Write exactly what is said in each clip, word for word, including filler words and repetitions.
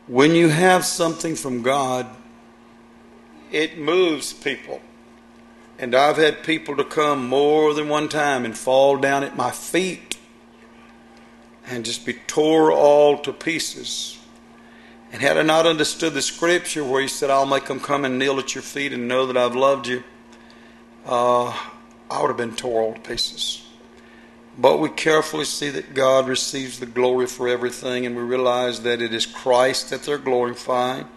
When you have something from God, it moves people. And I've had people to come more than one time and fall down at my feet and just be tore all to pieces. And had I not understood the scripture where he said, I'll make them come and kneel at your feet and know that I've loved you, uh, I would have been tore all to pieces. But we carefully see that God receives the glory for everything, and we realize that it is Christ that they're glorifying.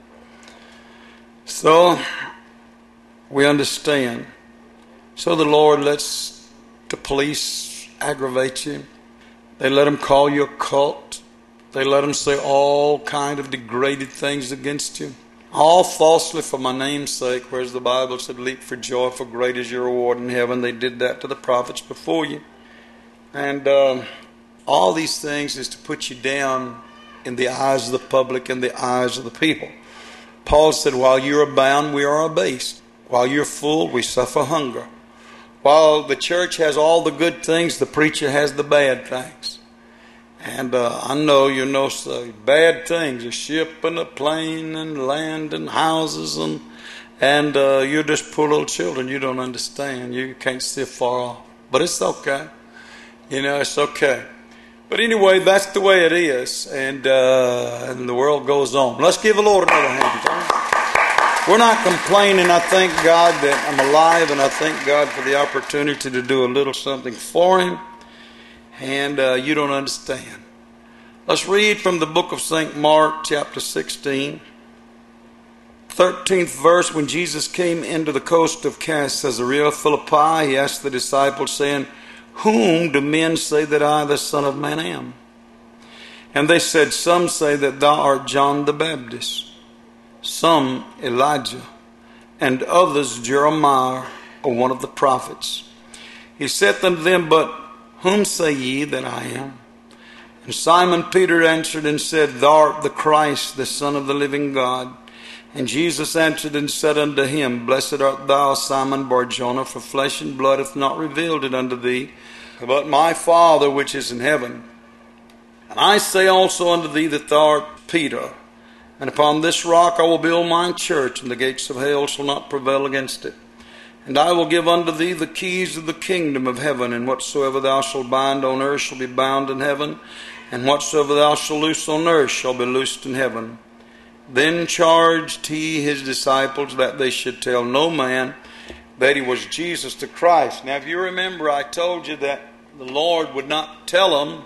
So we understand. So the Lord lets the police aggravate you. They let them call you a cult. They let them say all kind of degraded things against you. All falsely for my name's sake, whereas the Bible said, leap for joy, for great is your reward in heaven. They did that to the prophets before you. And uh, all these things is to put you down in the eyes of the public and the eyes of the people. Paul said, while you are bound, we are abased. While you're full, we suffer hunger. While the church has all the good things, the preacher has the bad things. And uh, I know you know so bad things, a ship and a plane and land and houses, and and uh, you're just poor little children. You don't understand. You can't see far off. But it's okay. You know, it's okay. But anyway, that's the way it is. And, uh, and the world goes on. Let's give the Lord another hand. We're not complaining. I thank God that I'm alive, and I thank God for the opportunity to do a little something for Him. And uh, you don't understand. Let's read from the book of Saint Mark, chapter sixteen. thirteenth verse, when Jesus came into the coast of Caesarea Philippi, he asked the disciples, saying, whom do men say that I, the Son of Man, am? And they said, some say that thou art John the Baptist, some Elijah, and others Jeremiah, or one of the prophets. He said unto them, but whom say ye that I am? And Simon Peter answered and said, thou art the Christ, the Son of the living God. And Jesus answered and said unto him, blessed art thou, Simon Bar-Jonah, for flesh and blood hath not revealed it unto thee, but my Father which is in heaven. And I say also unto thee that thou art Peter, and upon this rock I will build my church, and the gates of hell shall not prevail against it. And I will give unto thee the keys of the kingdom of heaven, and whatsoever thou shalt bind on earth shall be bound in heaven, and whatsoever thou shalt loose on earth shall be loosed in heaven. Then charged he his disciples that they should tell no man that he was Jesus the Christ. Now if you remember, I told you that the Lord would not tell them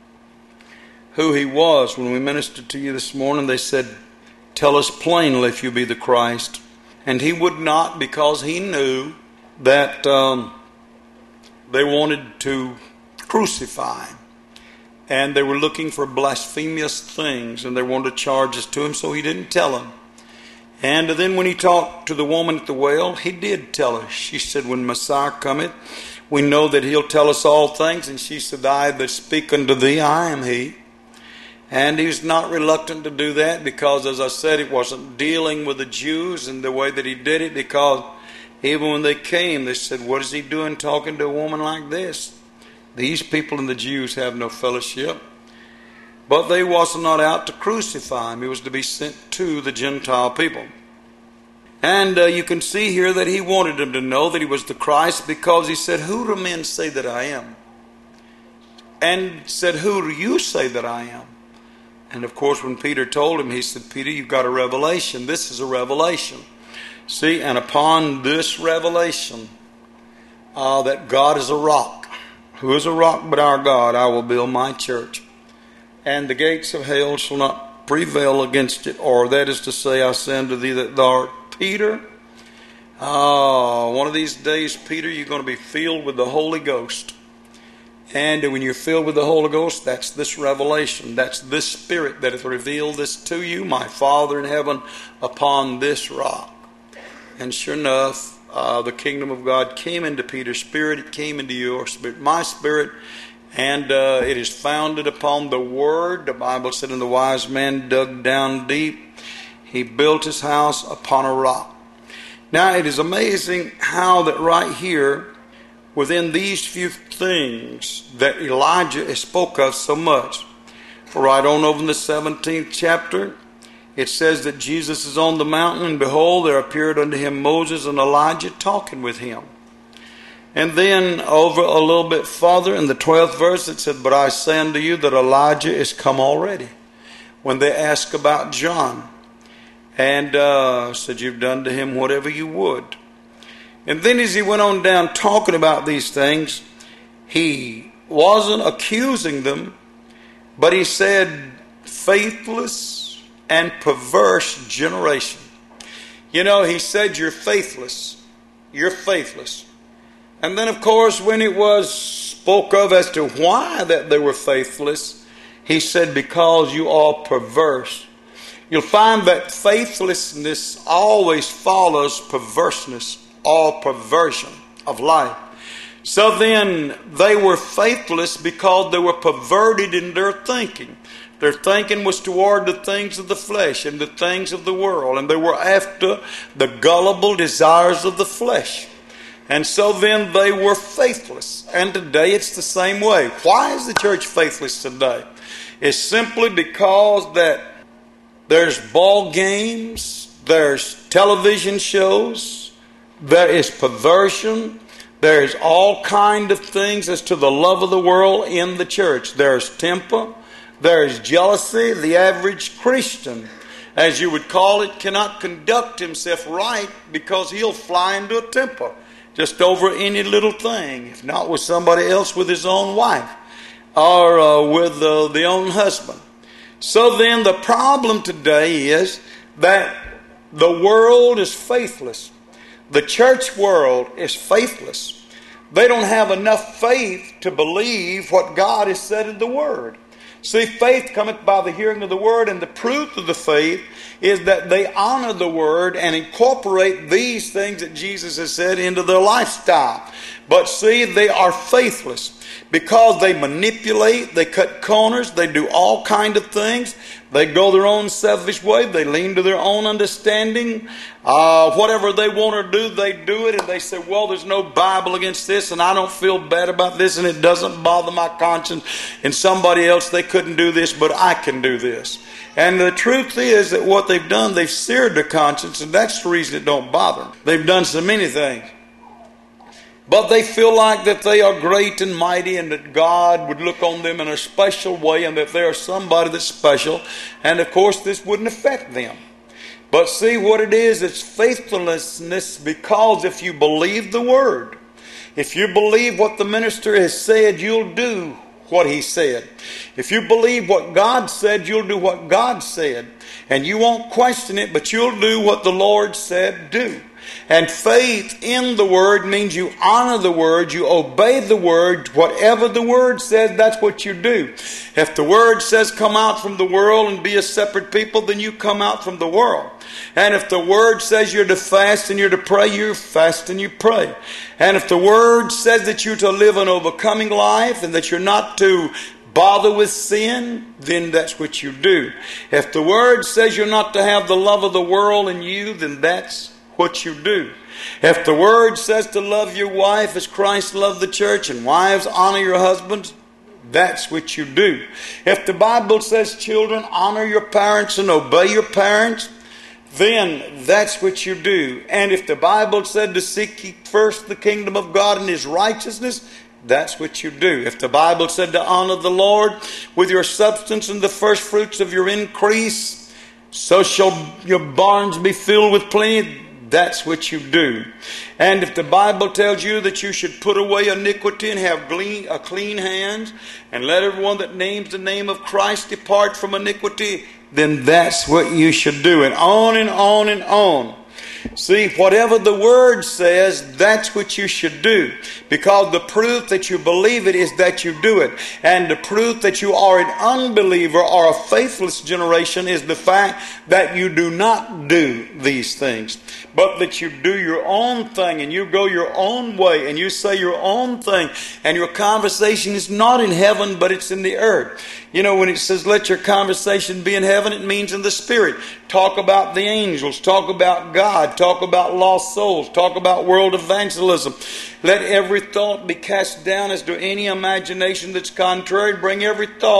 who he was. When we ministered to you this morning, they said, tell us plainly if you be the Christ. And he would not, because he knew that um, they wanted to crucify him. And they were looking for blasphemous things, and they wanted to charge us to him, so he didn't tell them. And then when he talked to the woman at the well, he did tell her. She said, when Messiah cometh, we know that he'll tell us all things. And she said, I that speak unto thee, I am he. And he was not reluctant to do that, because, as I said, it wasn't dealing with the Jews in the way that he did it, because even when they came, they said, what is he doing talking to a woman like this? These people and the Jews have no fellowship. But they was not out to crucify him. He was to be sent to the Gentile people. And uh, you can see here that he wanted them to know that he was the Christ, because he said, who do men say that I am? And said, who do you say that I am? And of course, when Peter told him, he said, Peter, you've got a revelation. This is a revelation. See, and upon this revelation, uh, that God is a rock. Who is a rock but our God? I will build my church, and the gates of hell shall not prevail against it. Or that is to say, I say unto thee that thou art Peter. Oh, one of these days, Peter, you're going to be filled with the Holy Ghost. And when you're filled with the Holy Ghost, that's this revelation. That's this Spirit that hath revealed this to you, my Father in heaven, upon this rock. And sure enough, Uh, the kingdom of God came into Peter's spirit. It came into your spirit, my spirit. And uh, it is founded upon the Word. The Bible said, and the wise man dug down deep. He built his house upon a rock. Now it is amazing how that right here, within these few things that Elijah spoke of so much. For right on over in the seventeenth chapter, it says that Jesus is on the mountain, and behold, there appeared unto him Moses and Elijah talking with him. And then over a little bit farther in the twelfth verse, it said, but I say unto you that Elijah is come already. When they asked about John, and uh, said, you've done to him whatever you would. And then as he went on down talking about these things, he wasn't accusing them, but he said, faithless and perverse generation. You know, he said, you're faithless. You're faithless. And then, of course, when it was spoke of as to why that they were faithless, he said, because you are perverse. You'll find that faithlessness always follows perverseness or perversion of life. So then they were faithless because they were perverted in their thinking. Their thinking was toward the things of the flesh and the things of the world, and they were after the gullible desires of the flesh. And so then they were faithless. And today it's the same way. Why is the church faithless today? It's simply because that there's ball games, there's television shows, there is perversion, there's all kind of things as to the love of the world in the church. There's temper, there's jealousy. The average Christian, as you would call it, cannot conduct himself right because he'll fly into a temper just over any little thing, if not with somebody else, with his own wife or uh, with uh, the own husband. So then the problem today is that the world is faithless. The church world is faithless. They don't have enough faith to believe what God has said in the Word. See, faith cometh by the hearing of the Word, and the proof of the faith is that they honor the Word and incorporate these things that Jesus has said into their lifestyle. But see, they are faithless because they manipulate, they cut corners, they do all kind of things. They go their own selfish way. They lean to their own understanding. Uh, whatever they want to do, they do it. And they say, well, there's no Bible against this, and I don't feel bad about this, and it doesn't bother my conscience. And somebody else, they couldn't do this, but I can do this. And the truth is that what they've done, they've seared their conscience, and that's the reason it don't bother them. They've done so many things. But they feel like that they are great and mighty, and that God would look on them in a special way, and that they are somebody that's special. And of course this wouldn't affect them. But see what it is, it's faithfulness, because if you believe the Word, if you believe what the minister has said, you'll do what he said. If you believe what God said, you'll do what God said. And you won't question it, but you'll do what the Lord said do. And faith in the Word means you honor the Word, you obey the Word. Whatever the Word says, that's what you do. If the Word says come out from the world and be a separate people, then you come out from the world. And if the Word says you're to fast and you're to pray, you fast and you pray. And if the Word says that you're to live an overcoming life and that you're not to bother with sin, then that's what you do. If the Word says you're not to have the love of the world in you, then that's what you do. If the Word says to love your wife as Christ loved the church, and wives honor your husbands, that's what you do. If the Bible says children honor your parents and obey your parents, then that's what you do. And if the Bible said to seek ye first the kingdom of God and His righteousness, that's what you do. If the Bible said to honor the Lord with your substance and the first fruits of your increase, so shall your barns be filled with plenty, that's what you do. And if the Bible tells you that you should put away iniquity and have clean, a clean hands, and let everyone that names the name of Christ depart from iniquity, then that's what you should do. And on and on and on. See, whatever the Word says, that's what you should do. Because the proof that you believe it is that you do it. And the proof that you are an unbeliever or a faithless generation is the fact that you do not do these things. But that you do your own thing and you go your own way and you say your own thing. And your conversation is not in heaven, but it's in the earth. You know, when it says let your conversation be in heaven, it means in the spirit. Talk about the angels. Talk about God. Talk about lost souls. Talk about world evangelism. Let every thought be cast down as to any imagination that's contrary. Bring every thought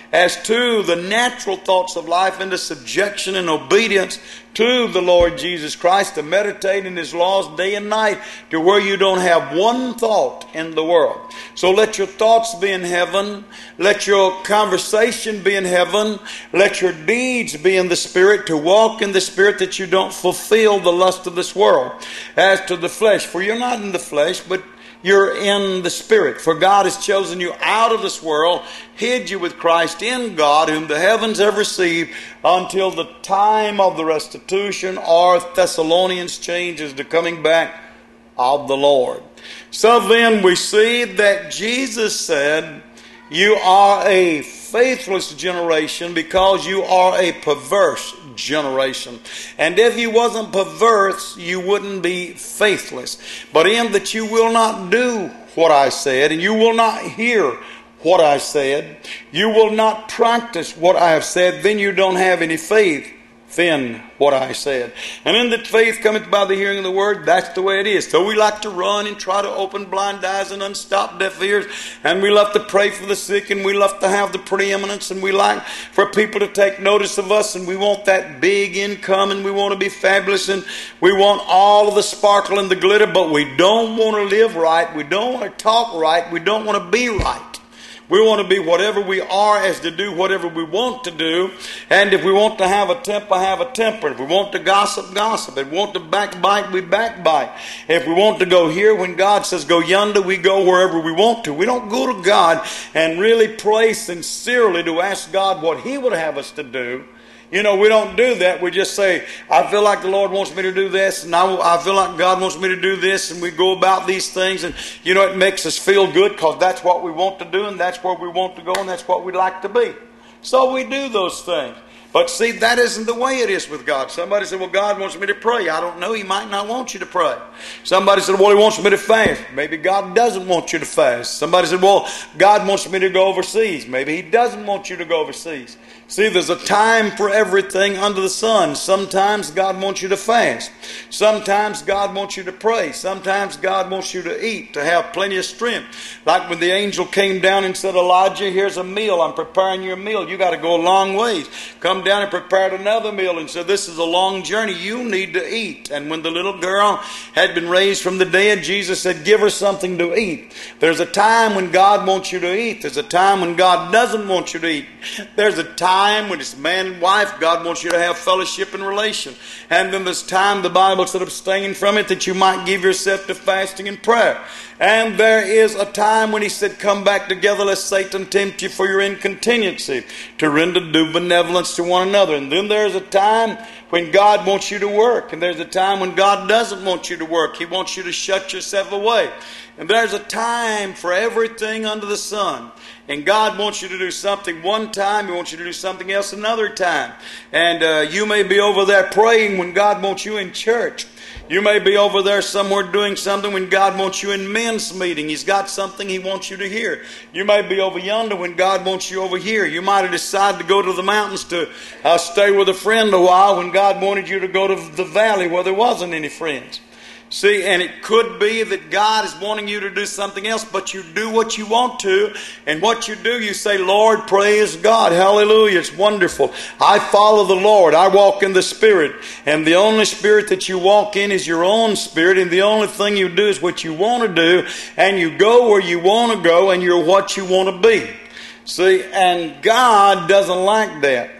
as to the natural thoughts of life into subjection and obedience to the Lord Jesus Christ, to meditate in His laws day and night, to where you don't have one thought in the world. So let your thoughts be in heaven. Let your conversation be in heaven. Let your deeds be in the Spirit, to walk in the Spirit, that you don't fulfill the lust of this world. As to the flesh, for you're not in the flesh, but you're in the Spirit. For God has chosen you out of this world, hid you with Christ in God, whom the heavens have received, until the time of the restitution, or Thessalonians changes, the coming back of the Lord. So then we see that Jesus said, you are a faithless generation because you are a perverse generation. And if you wasn't perverse, you wouldn't be faithless. But in that you will not do what I said, and you will not hear what I said, you will not practice what I have said, then you don't have any faith in what I said. And in that faith cometh by the hearing of the word. That's the way it is. So we like to run and try to open blind eyes and unstop deaf ears, and we love to pray for the sick, and we love to have the preeminence, and we like for people to take notice of us, and we want that big income, and we want to be fabulous, and we want all of the sparkle and the glitter, but we don't want to live right. We don't want to talk right. We don't want to be right. We want to be whatever we are, as to do whatever we want to do. And if we want to have a temper, have a temper. If we want to gossip, gossip. If we want to backbite, we backbite. If we want to go here when God says go yonder, we go wherever we want to. We don't go to God and really pray sincerely to ask God what He would have us to do. You know, we don't do that. We just say, I feel like the Lord wants me to do this, and I, I feel like God wants me to do this, and we go about these things, and, you know, it makes us feel good because that's what we want to do, and that's where we want to go, and that's what we'd like to be. So we do those things. But see, that isn't the way it is with God. Somebody said, well, God wants me to pray. I don't know. He might not want you to pray. Somebody said, well, He wants me to fast. Maybe God doesn't want you to fast. Somebody said, well, God wants me to go overseas. Maybe He doesn't want you to go overseas. See, there's a time for everything under the sun. Sometimes God wants you to fast. Sometimes God wants you to pray. Sometimes God wants you to eat, to have plenty of strength. Like when the angel came down and said, Elijah, here's a meal. I'm preparing you a meal. You got to go a long ways. Come down and prepared another meal and said, this is a long journey. You need to eat. And when the little girl had been raised from the dead, Jesus said, give her something to eat. There's a time when God wants you to eat. There's a time when God doesn't want you to eat. There's a time when it's man and wife, God wants you to have fellowship and relation. And then there's time, the Bible said, abstain from it, that you might give yourself to fasting and prayer. And there is a time when He said, come back together lest Satan tempt you for your incontinency, to render due benevolence to one another. And then there's a time when God wants you to work. And there's a time when God doesn't want you to work. He wants you to shut yourself away. And there's a time for everything under the sun. And God wants you to do something one time. He wants you to do something else another time. And uh, you may be over there praying when God wants you in church. You may be over there somewhere doing something when God wants you in men's meeting. He's got something He wants you to hear. You may be over yonder when God wants you over here. You might have decided to go to the mountains to uh, stay with a friend a while when God wanted you to go to the valley where there wasn't any friends. See, and it could be that God is wanting you to do something else, but you do what you want to, and what you do, you say, Lord, praise God, hallelujah, it's wonderful. I follow the Lord, I walk in the Spirit, and the only Spirit that you walk in is your own Spirit, and the only thing you do is what you want to do, and you go where you want to go, and you're what you want to be. See, and God doesn't like that.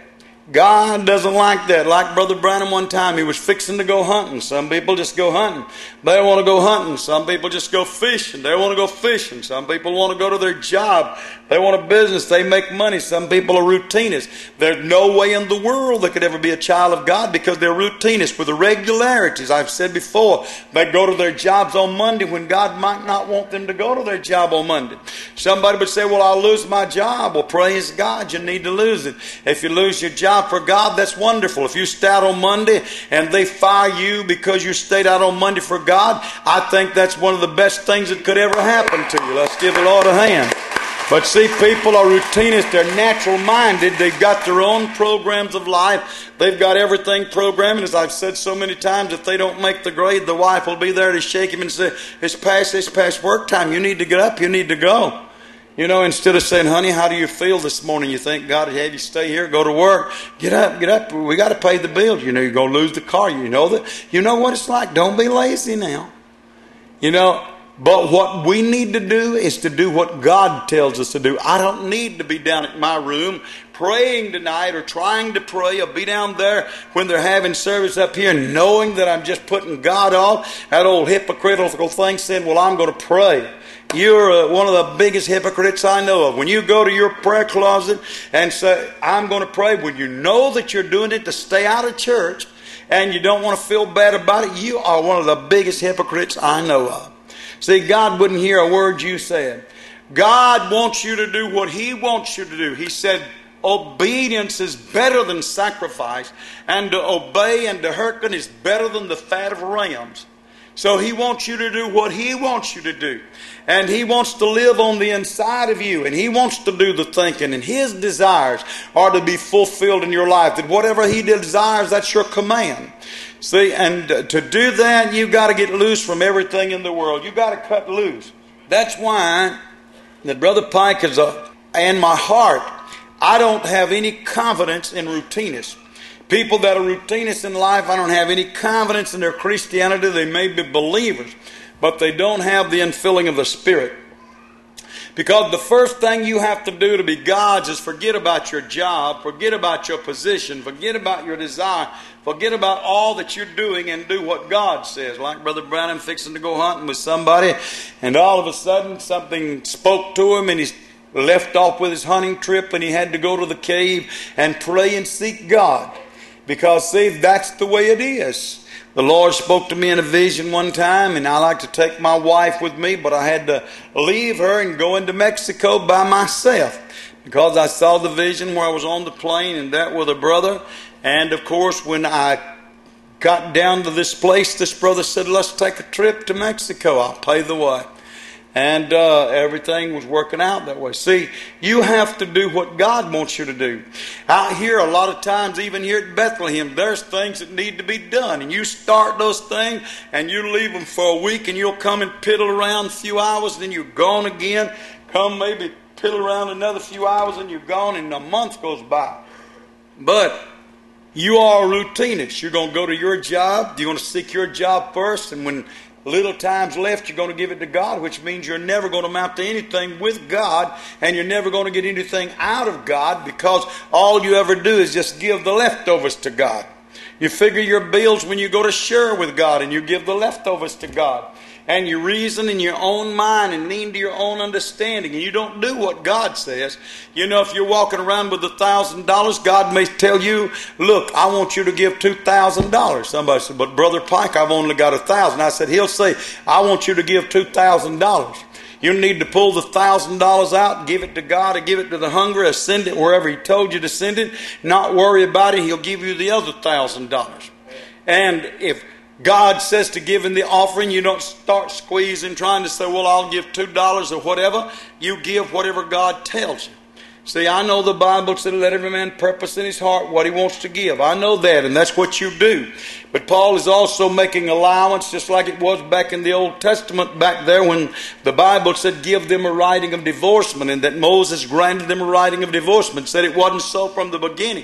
God doesn't like that. Like Brother Branham one time, he was fixing to go hunting. Some people just go hunting. They want to go hunting. Some people just go fishing. They want to go fishing. Some people want to go to their job. They want a business. They make money. Some people are routinists. There's no way in the world they could ever be a child of God because they're routinists with irregularities. I've said before, they go to their jobs on Monday when God might not want them to go to their job on Monday. Somebody would say, well, I'll lose my job. Well, praise God, you need to lose it. If you lose your job for God, that's wonderful. If you stay out on Monday and they fire you because you stayed out on Monday for God, I think that's one of the best things that could ever happen to you. Let's give the Lord a hand. But see, people are routinists. They're natural-minded. They've got their own programs of life. They've got everything programmed. And as I've said so many times, if they don't make the grade, the wife will be there to shake him and say, it's past, it's past work time. You need to get up. You need to go. You know, instead of saying, honey, how do you feel this morning? You think God would have you stay here, go to work, get up, get up. We got to pay the bills. You know, you're going to lose the car. You know that. You know what it's like. Don't be lazy now. You know, but what we need to do is to do what God tells us to do. I don't need to be down at my room praying tonight or trying to pray or be down there when they're having service up here knowing that I'm just putting God off. That old hypocritical thing saying, well, I'm going to pray. You're uh, one of the biggest hypocrites I know of. When you go to your prayer closet and say, I'm going to pray, when you know that you're doing it to stay out of church and you don't want to feel bad about it, you are one of the biggest hypocrites I know of. See, God wouldn't hear a word you said. God wants you to do what He wants you to do. He said, obedience is better than sacrifice, and to obey and to hearken is better than the fat of rams. So He wants you to do what He wants you to do. And He wants to live on the inside of you. And He wants to do the thinking. And His desires are to be fulfilled in your life. That whatever He desires, that's your command. See, and to do that, you've got to get loose from everything in the world. You've got to cut loose. That's why that Brother Pike is a, in my heart, I don't have any confidence in routinists. People that are routinists in life, I don't have any confidence in their Christianity. They may be believers, but they don't have the infilling of the Spirit. Because the first thing you have to do to be God's is forget about your job, forget about your position, forget about your desire, forget about all that you're doing and do what God says. Like Brother Branham fixing to go hunting with somebody, and all of a sudden something spoke to him and he's left off with his hunting trip and he had to go to the cave and pray and seek God. Because, see, that's the way it is. The Lord spoke to me in a vision one time, and I like to take my wife with me, but I had to leave her and go into Mexico by myself because I saw the vision where I was on the plane and that with a brother. And, of course, when I got down to this place, this brother said, let's take a trip to Mexico. I'll pay the way. And uh, everything was working out that way. See, you have to do what God wants you to do. Out here, a lot of times, even here at Bethlehem, there's things that need to be done. And you start those things, and you leave them for a week, and you'll come and piddle around a few hours, and then you're gone again. Come maybe piddle around another few hours, and you're gone, and a month goes by. But you are a routinist. You're going to go to your job. You're going to seek your job first, and when little time's left, you're going to give it to God, which means you're never going to amount to anything with God, and you're never going to get anything out of God, because all you ever do is just give the leftovers to God. You figure your bills when you go to share with God, and you give the leftovers to God. And you reason in your own mind and lean to your own understanding, and you don't do what God says. You know, if you're walking around with a thousand dollars, God may tell you, look, I want you to give two thousand dollars. Somebody said, but Brother Pike, I've only got a thousand. I said, he'll say, I want you to give two thousand dollars. You need to pull the thousand dollars out, give it to God, or give it to the hungry, or send it wherever He told you to send it. Not worry about it. He'll give you the other thousand dollars. And if God says to give in the offering, you don't start squeezing, trying to say, well, I'll give two dollars or whatever. You give whatever God tells you. See, I know the Bible said, let every man purpose in his heart what he wants to give. I know that, and that's what you do. But Paul is also making allowance, just like it was back in the Old Testament, back there when the Bible said, give them a writing of divorcement, and that Moses granted them a writing of divorcement. Said it wasn't so from the beginning.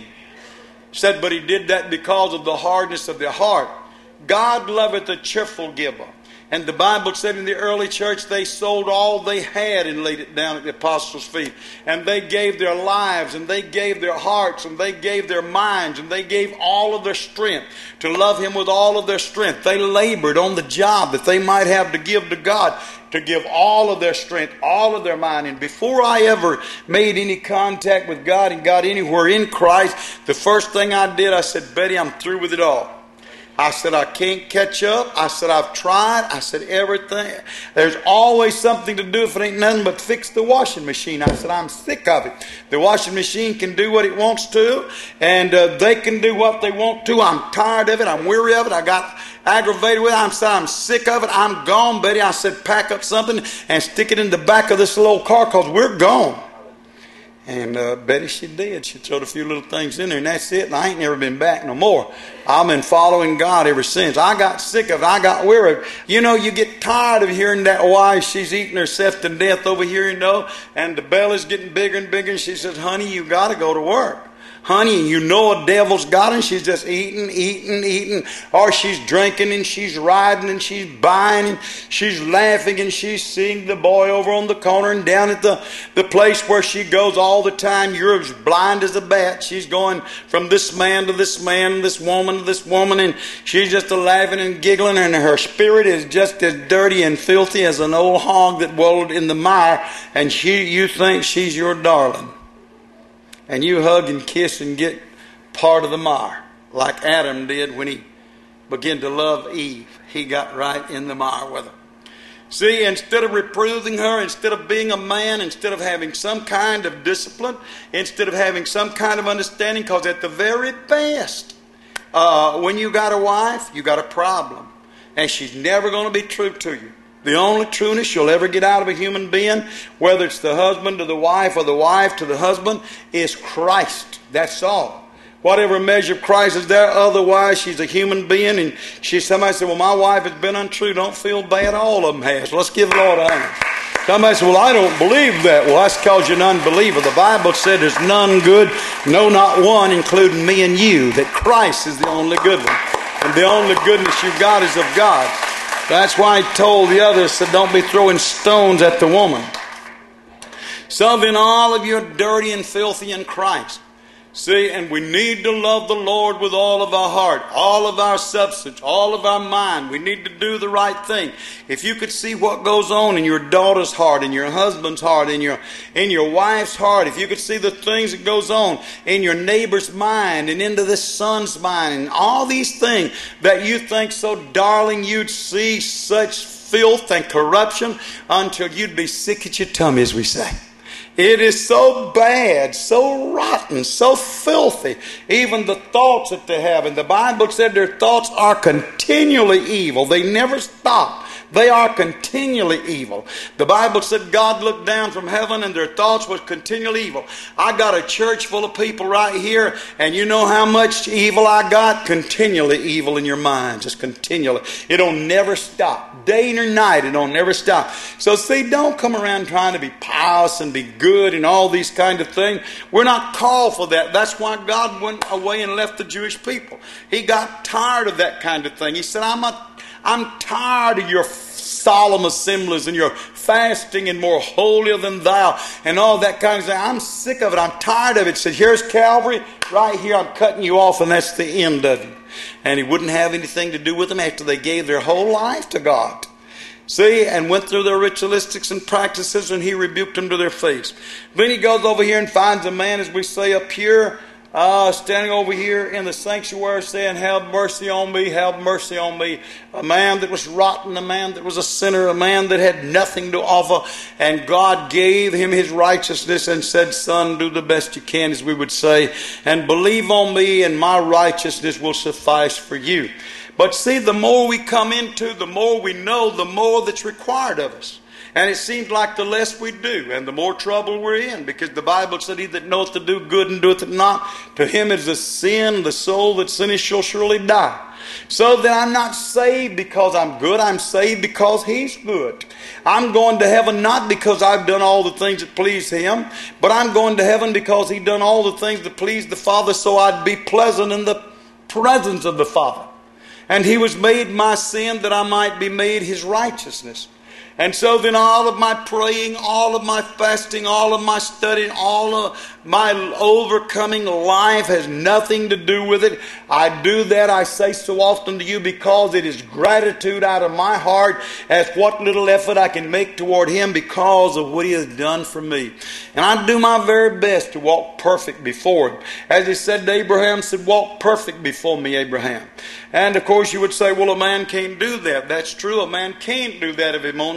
Said, but he did that because of the hardness of their heart. God loveth a cheerful giver. And the Bible said in the early church they sold all they had and laid it down at the apostles' feet. And they gave their lives, and they gave their hearts, and they gave their minds, and they gave all of their strength to love Him with all of their strength. They labored on the job that they might have to give to God, to give all of their strength, all of their mind. And before I ever made any contact with God and got anywhere in Christ, the first thing I did, I said, Betty, I'm through with it all. I said, I can't catch up. I said, I've tried. I said, everything. There's always something to do if it ain't nothing but fix the washing machine. I said, I'm sick of it. The washing machine can do what it wants to, and uh, they can do what they want to. I'm tired of it. I'm weary of it. I got aggravated with it. I'm, I'm sick of it. I'm gone, Betty. I said, pack up something and stick it in the back of this little car because we're gone. And uh, Betty, she did. She threw a few little things in there, and that's it. And I ain't never been back no more. I've been following God ever since. I got sick of it. I got weary of it. You know, you get tired of hearing that wife. She's eating herself to death over here, you know, and the belly's getting bigger and bigger. And she says, honey, you got to go to work. Honey, you know a devil's got her, and she's just eating, eating, eating. Or she's drinking, and she's riding, and she's buying, and she's laughing, and she's seeing the boy over on the corner and down at the, the place where she goes all the time. You're as blind as a bat. She's going from this man to this man, this woman to this woman, and she's just a laughing and giggling, and her spirit is just as dirty and filthy as an old hog that wallowed in the mire, and she, you think she's your darling. And you hug and kiss and get part of the mire, like Adam did when he began to love Eve. He got right in the mire with her. See, instead of reproving her, instead of being a man, instead of having some kind of discipline, instead of having some kind of understanding, because at the very best, uh, when you got a wife, you got a problem. And she's never going to be true to you. The only trueness you'll ever get out of a human being, whether it's the husband to the wife or the wife to the husband, is Christ. That's all. Whatever measure of Christ is there, otherwise she's a human being. And she, somebody said, well, my wife has been untrue. Don't feel bad. All of them has. Let's give the Lord honor. Somebody said, well, I don't believe that. Well, that's because you're an unbeliever. The Bible said there's none good, no, not one, including me and you, that Christ is the only good one. And the only goodness you've got is of God. That's why he told the others, said, don't be throwing stones at the woman. So then all of you are dirty and filthy in Christ. See, and we need to love the Lord with all of our heart, all of our substance, all of our mind. We need to do the right thing. If you could see what goes on in your daughter's heart, in your husband's heart, in your in your wife's heart, if you could see the things that goes on in your neighbor's mind and into this son's mind, and all these things that you think so darling, you'd see such filth and corruption until you'd be sick at your tummy, as we say. It is so bad, so rotten, so filthy, even the thoughts that they have. And the Bible said their thoughts are continually evil. They never stop. They are continually evil. The Bible said God looked down from heaven and their thoughts was continually evil. I got a church full of people right here, and you know how much evil I got? Continually evil in your mind. Just continually. It'll never stop. Day or night, it'll never stop. So see, don't come around trying to be pious and be good and all these kind of things. We're not called for that. That's why God went away and left the Jewish people. He got tired of that kind of thing. He said, I'm a I'm tired of your solemn assemblies and your fasting and more holier than thou and all that kind of thing. I'm sick of it. I'm tired of it. He said, here's Calvary. Right here, I'm cutting you off, and that's the end of it. And he wouldn't have anything to do with them after they gave their whole life to God. See, and went through their ritualistics and practices, and he rebuked them to their face. Then he goes over here and finds a man, as we say, a pure, Uh, standing over here in the sanctuary saying, have mercy on me, have mercy on me. A man that was rotten, a man that was a sinner, a man that had nothing to offer. And God gave him his righteousness and said, son, do the best you can, as we would say, and believe on me and my righteousness will suffice for you. But see, the more we come into, the more we know, the more that's required of us. And it seems like the less we do, and the more trouble we're in, because the Bible said, he that knoweth to do good and doeth it not, to him is a sin, the soul that sinneth shall surely die. So then I'm not saved because I'm good, I'm saved because he's good. I'm going to heaven not because I've done all the things that please him, but I'm going to heaven because he done all the things that please the Father, so I'd be pleasant in the presence of the Father. And he was made my sin that I might be made his righteousness. And so then all of my praying, all of my fasting, all of my studying, all of my overcoming life has nothing to do with it. I do that, I say so often to you, because it is gratitude out of my heart as what little effort I can make toward him because of what he has done for me. And I do my very best to walk perfect before him. As he said to Abraham, said, walk perfect before me, Abraham. And of course you would say, well, a man can't do that. That's true, a man can't do that of his own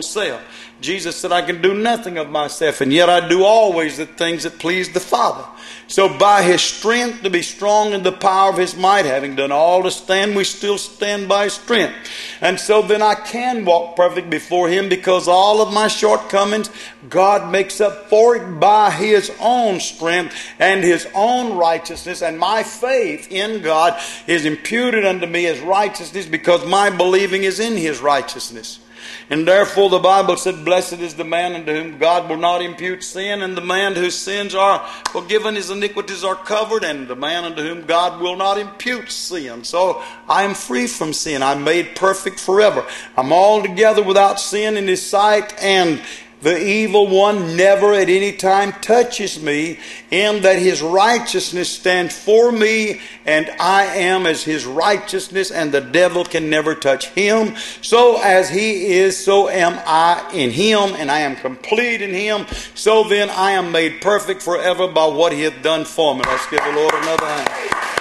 self. Jesus said, I can do nothing of myself, and yet I do always the things that please the Father. So by His strength to be strong in the power of His might, having done all to stand, we still stand by His strength. And so then I can walk perfect before Him, because all of my shortcomings, God makes up for it by His own strength and His own righteousness. And my faith in God is imputed unto me as righteousness, because my believing is in His righteousness. And therefore the Bible said, blessed is the man unto whom God will not impute sin, and the man whose sins are forgiven, his iniquities are covered, and the man unto whom God will not impute sin. So I am free from sin. I'm made perfect forever. I'm altogether without sin in His sight, and the evil one never at any time touches me, in that His righteousness stands for me, and I am as His righteousness, and the devil can never touch Him. So as He is, so am I in Him, and I am complete in Him. So then I am made perfect forever by what He hath done for me. Let's give the Lord another hand.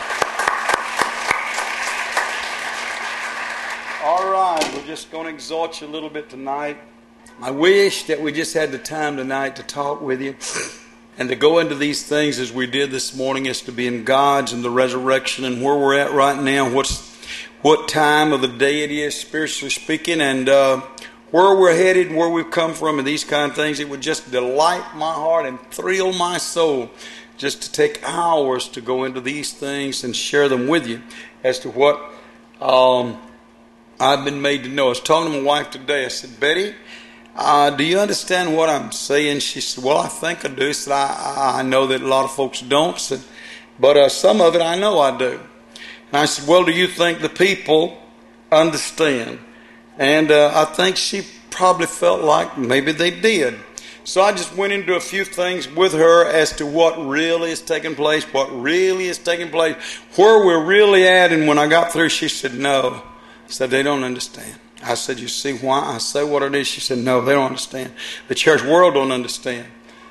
All right, we're just going to exhort you a little bit tonight. I wish that we just had the time tonight to talk with you and to go into these things as we did this morning, as to be in God's and the resurrection and where we're at right now, what's what time of the day it is, spiritually speaking, and uh, where we're headed and where we've come from and these kind of things. It would just delight my heart and thrill my soul just to take hours to go into these things and share them with you as to what um, I've been made to know. I was talking to my wife today. I said, Betty, Uh, do you understand what I'm saying? She said, well, I think I do. I said, I, I know that a lot of folks don't. I said, but uh, some of it I know I do. And I said, well, do you think the people understand? And uh, I think she probably felt like maybe they did. So I just went into a few things with her as to what really is taking place, what really is taking place, where we're really at. And when I got through, she said, no. I said, they don't understand. I said, you see why I say what it is? She said, no, they don't understand. The church world don't understand.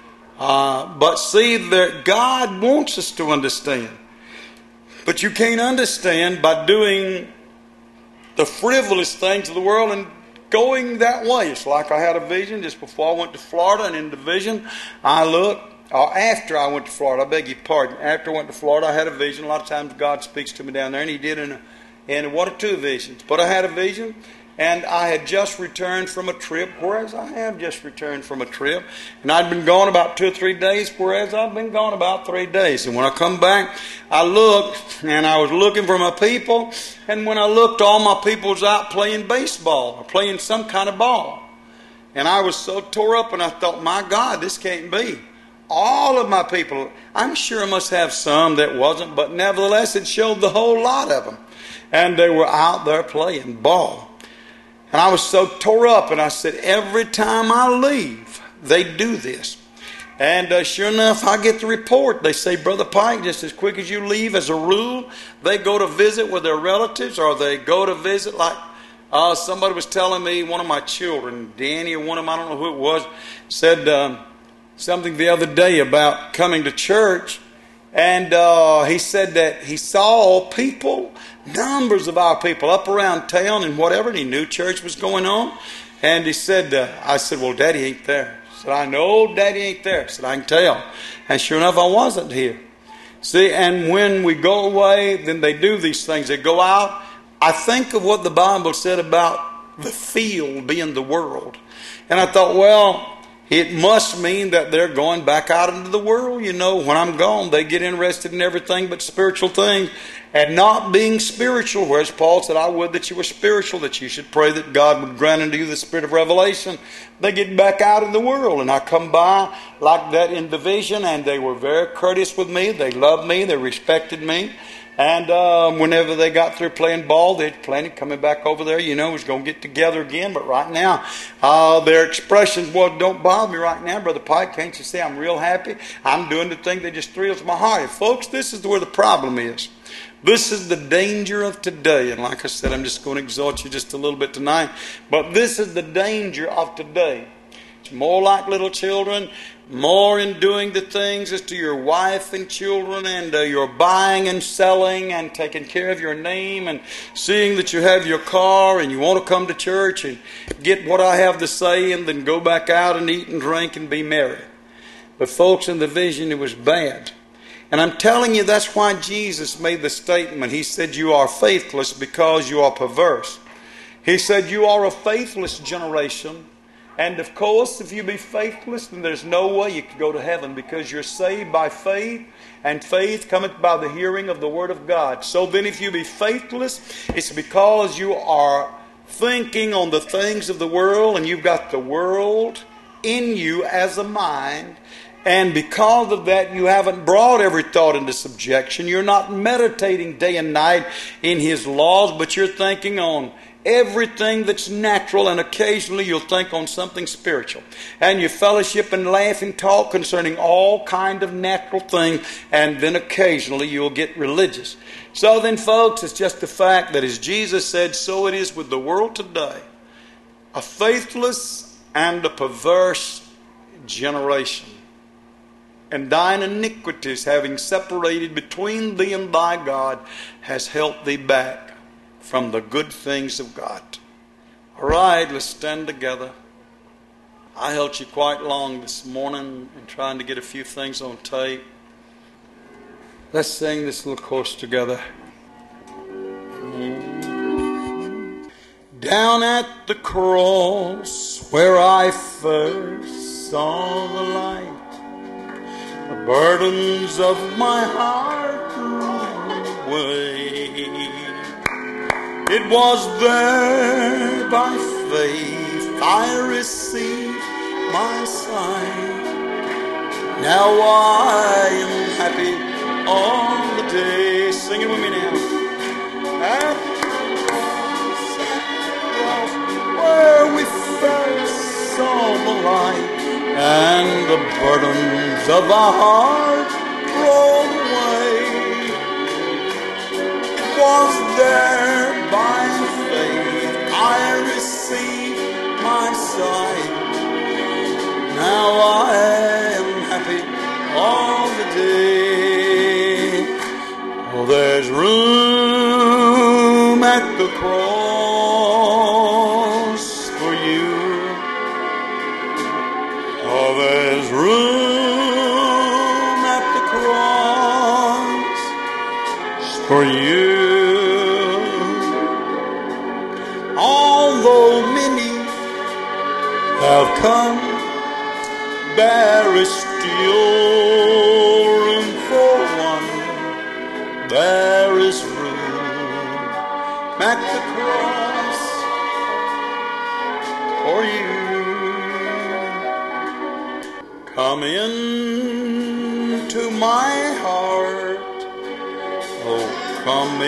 Uh, but see, that God wants us to understand. But you can't understand by doing the frivolous things of the world and going that way. It's like I had a vision just before I went to Florida, and in the vision I looked, or after I went to Florida, I beg your pardon, after I went to Florida I had a vision. A lot of times God speaks to me down there, and He did in, a, in one or two visions. But I had a vision. And I had just returned from a trip, whereas I have just returned from a trip. And I'd been gone about two or three days, whereas I've been gone about three days. And when I come back, I looked, and I was looking for my people. And when I looked, all my people was out playing baseball or playing some kind of ball. And I was so tore up, and I thought, my God, this can't be. All of my people, I'm sure I must have some that wasn't, but nevertheless, it showed the whole lot of them. And they were out there playing ball. And I was so tore up, and I said, every time I leave, they do this. And uh, sure enough, I get the report. They say, Brother Pike, just as quick as you leave, as a rule, they go to visit with their relatives, or they go to visit like uh, somebody was telling me, one of my children, Danny, or one of them, I don't know who it was, said um, something the other day about coming to church. And uh, he said that he saw people, numbers of our people up around town and whatever, and he knew church was going on. And he said, uh, I said, well, Daddy ain't there. He said, I know Daddy ain't there. I said, I can tell. And sure enough, I wasn't here. See, and when we go away, then they do these things. They go out. I think of what the Bible said about the field being the world. And I thought, well, it must mean that they're going back out into the world. You know, when I'm gone, they get interested in everything but spiritual things and not being spiritual. Whereas Paul said, I would that you were spiritual, that you should pray that God would grant unto you the spirit of revelation. They get back out in the world. And I come by like that in the vision, and they were very courteous with me. They loved me. They respected me. And um, whenever they got through playing ball, they'd planning coming back over there. You know, was going to get together again. But right now, uh, their expressions, well, don't bother me right now, Brother Pike. Can't you see I'm real happy? I'm doing the thing that just thrills my heart. And folks, this is where the problem is. This is the danger of today. And like I said, I'm just going to exhort you just a little bit tonight. But this is the danger of today. more like little children, more in doing the things as to your wife and children, and uh, your buying and selling and taking care of your name and seeing that you have your car and you want to come to church and get what I have to say and then go back out and eat and drink and be merry. But folks, in the vision it was bad. And I'm telling you, that's why Jesus made the statement. He said, you are faithless because you are perverse. He said, you are a faithless generation. And of course, if you be faithless, then there's no way you can go to heaven, because you're saved by faith, and faith cometh by the hearing of the Word of God. So then if you be faithless, it's because you are thinking on the things of the world, and you've got the world in you as a mind. And because of that, you haven't brought every thought into subjection. You're not meditating day and night in His laws, but you're thinking on everything that's natural, and occasionally you'll think on something spiritual. And you fellowship and laugh and talk concerning all kind of natural things, and then occasionally you'll get religious. So then, folks, it's just the fact that, as Jesus said, so it is with the world today. A faithless and a perverse generation. And thine iniquities, having separated between thee and thy God, has held thee back from the good things of God. All right, let's stand together. I held you quite long this morning in trying to get a few things on tape. Let's sing this little chorus together. Down at the cross where I first saw the light, the burdens of my heart rolled away. It was there by faith I received my sight. Now I am happy all the day. Sing it with me now. At the cross where we first saw the light, and the burdens of our heart rolled away. It was there by faith I received my sight. Now I am happy all the day. Oh, there's room at the cross for you. Oh, there's room at the cross for you. Although many have come, there is still room for one. There is room at the cross for you. Come into my heart. Oh, come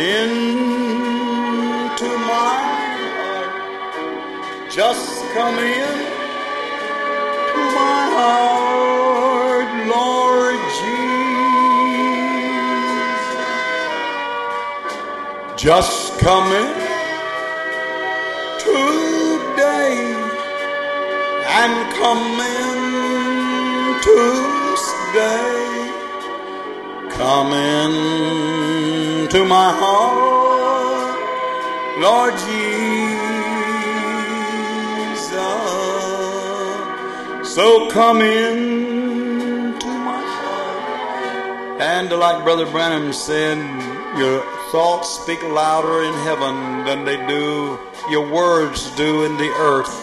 into my heart. Just come in to my heart, Lord Jesus. Just come in today and come in to stay. Come in to my heart, Lord Jesus. So come in to my heart. And like Brother Branham said, your thoughts speak louder in heaven than they do, your words do in the earth.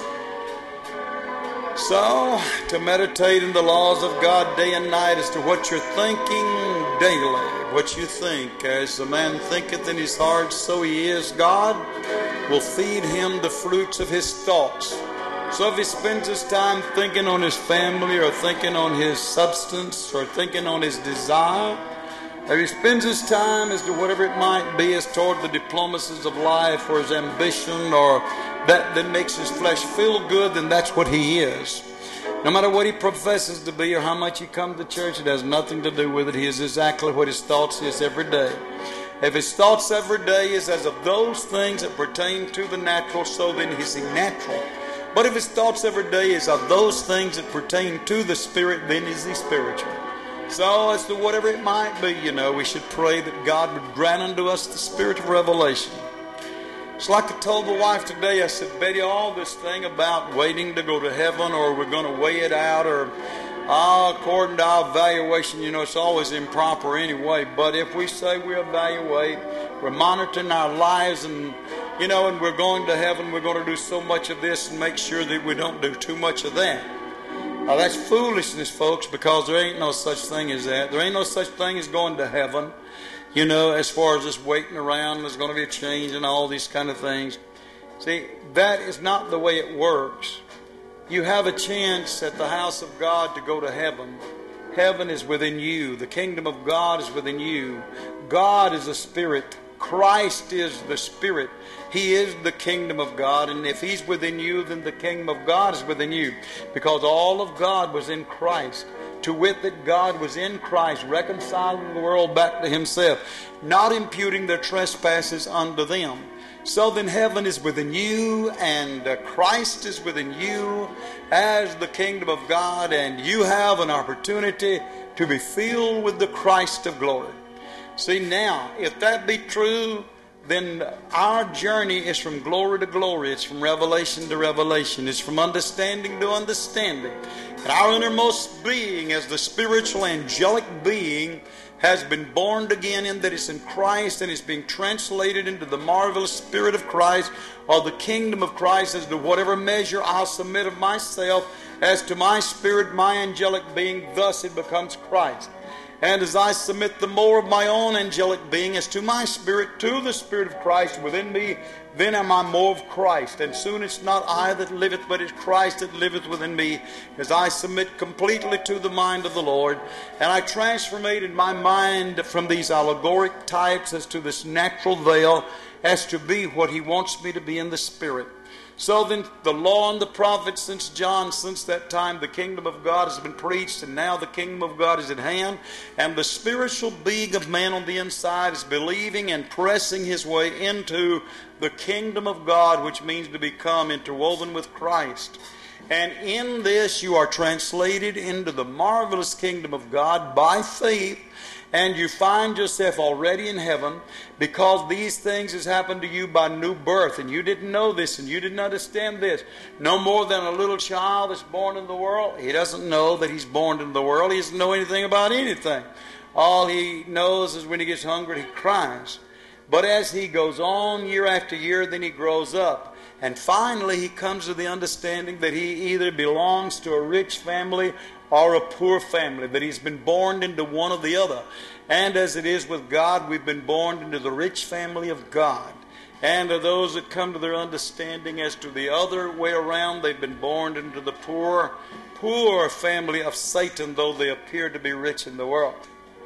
So, to meditate in the laws of God day and night as to what you're thinking daily, what you think. As a man thinketh in his heart, so he is. God will feed him the fruits of his thoughts. So if he spends his time thinking on his family, or thinking on his substance, or thinking on his desire, or he spends his time as to whatever it might be as toward the diplomacies of life, or his ambition, or that that makes his flesh feel good, then that's what he is. No matter what he professes to be or how much he comes to church, it has nothing to do with it. He is exactly what his thoughts is every day. If his thoughts every day is as of those things that pertain to the natural, so then is he natural. But if his thoughts every day is of those things that pertain to the Spirit, then is he spiritual. So as to whatever it might be, you know, we should pray that God would grant unto us the spirit of revelation. It's like I told the wife today, I said, Betty, all this thing about waiting to go to heaven, or we're going to weigh it out, or uh, according to our evaluation, you know, it's always improper anyway. But if we say we evaluate, we're monitoring our lives, and, you know, and we're going to heaven, we're going to do so much of this and make sure that we don't do too much of that. Now, that's foolishness, folks, because there ain't no such thing as that. There ain't no such thing as going to heaven. You know, as far as just waiting around, there's going to be a change and all these kind of things. See, that is not the way it works. You have a chance at the house of God to go to heaven. Heaven is within you. The kingdom of God is within you. God is a spirit. Christ is the Spirit. He is the kingdom of God, and if He's within you, then the kingdom of God is within you, because all of God was in Christ. To wit, that God was in Christ, reconciling the world back to Himself, not imputing their trespasses unto them. So then heaven is within you, and uh, Christ is within you as the kingdom of God, and you have an opportunity to be filled with the Christ of glory. See, now, if that be true, then our journey is from glory to glory. It's from revelation to revelation. It's from understanding to understanding. And our innermost being, as the spiritual angelic being, has been born again in that it's in Christ, and it's being translated into the marvelous Spirit of Christ, or the kingdom of Christ, as to whatever measure I'll submit of myself as to my spirit, my angelic being, thus it becomes Christ. And as I submit the more of my own angelic being as to my spirit, to the Spirit of Christ within me, then am I more of Christ. And soon it's not I that liveth, but it's Christ that liveth within me, as I submit completely to the mind of the Lord. And I transformate in my mind from these allegoric types as to this natural veil, as to be what He wants me to be in the Spirit. So then the law and the prophets, since John, since that time, the kingdom of God has been preached, and now the kingdom of God is at hand, and the spiritual being of man on the inside is believing and pressing his way into the kingdom of God, which means to become interwoven with Christ. And in this you are translated into the marvelous kingdom of God by faith, and you find yourself already in heaven, because these things has happened to you by new birth, and you didn't know this, and you didn't understand this. No more than a little child that's born in the world. He doesn't know that he's born in the world. He doesn't know anything about anything. All he knows is when he gets hungry, he cries. But as he goes on year after year, then he grows up. And finally he comes to the understanding that he either belongs to a rich family or a poor family, that he's been born into one or the other. And as it is with God, we've been born into the rich family of God. And to those that come to their understanding as to the other way around, they've been born into the poor, poor family of Satan, though they appear to be rich in the world.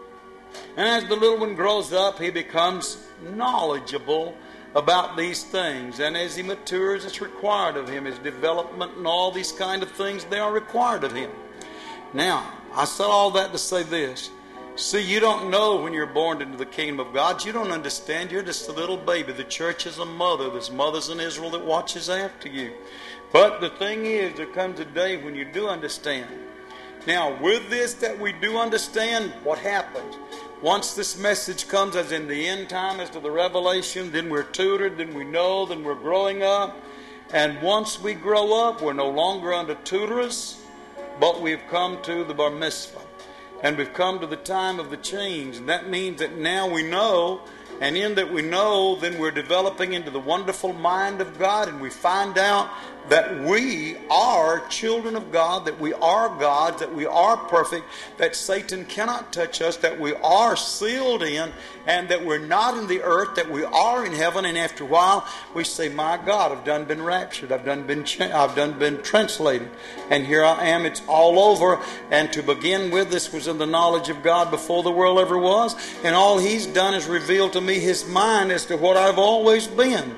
And as the little one grows up, he becomes knowledgeable about these things. And as he matures, it's required of him. His development and all these kind of things, they are required of him. Now, I said all that to say this. See, you don't know when you're born into the kingdom of God. You don't understand. You're just a little baby. The church is a mother. There's mothers in Israel that watches after you. But the thing is, there comes a day when you do understand. Now, with this that we do understand, what happens? Once this message comes, as in the end time, as to the revelation, then we're tutored, then we know, then we're growing up. And once we grow up, we're no longer under tutors, but we've come to the bar mitzvah. And we've come to the time of the change. And that means that now we know, and in that we know, then we're developing into the wonderful mind of God, and we find out that we are children of God, that we are gods, that we are perfect, that Satan cannot touch us, that we are sealed in, and that we're not in the earth, that we are in heaven. And after a while, we say, my God, I've done been raptured, I've done been cha- I've done been translated, and here I am, it's all over. And to begin with, this was in the knowledge of God before the world ever was, and all He's done is reveal to me His mind as to what I've always been.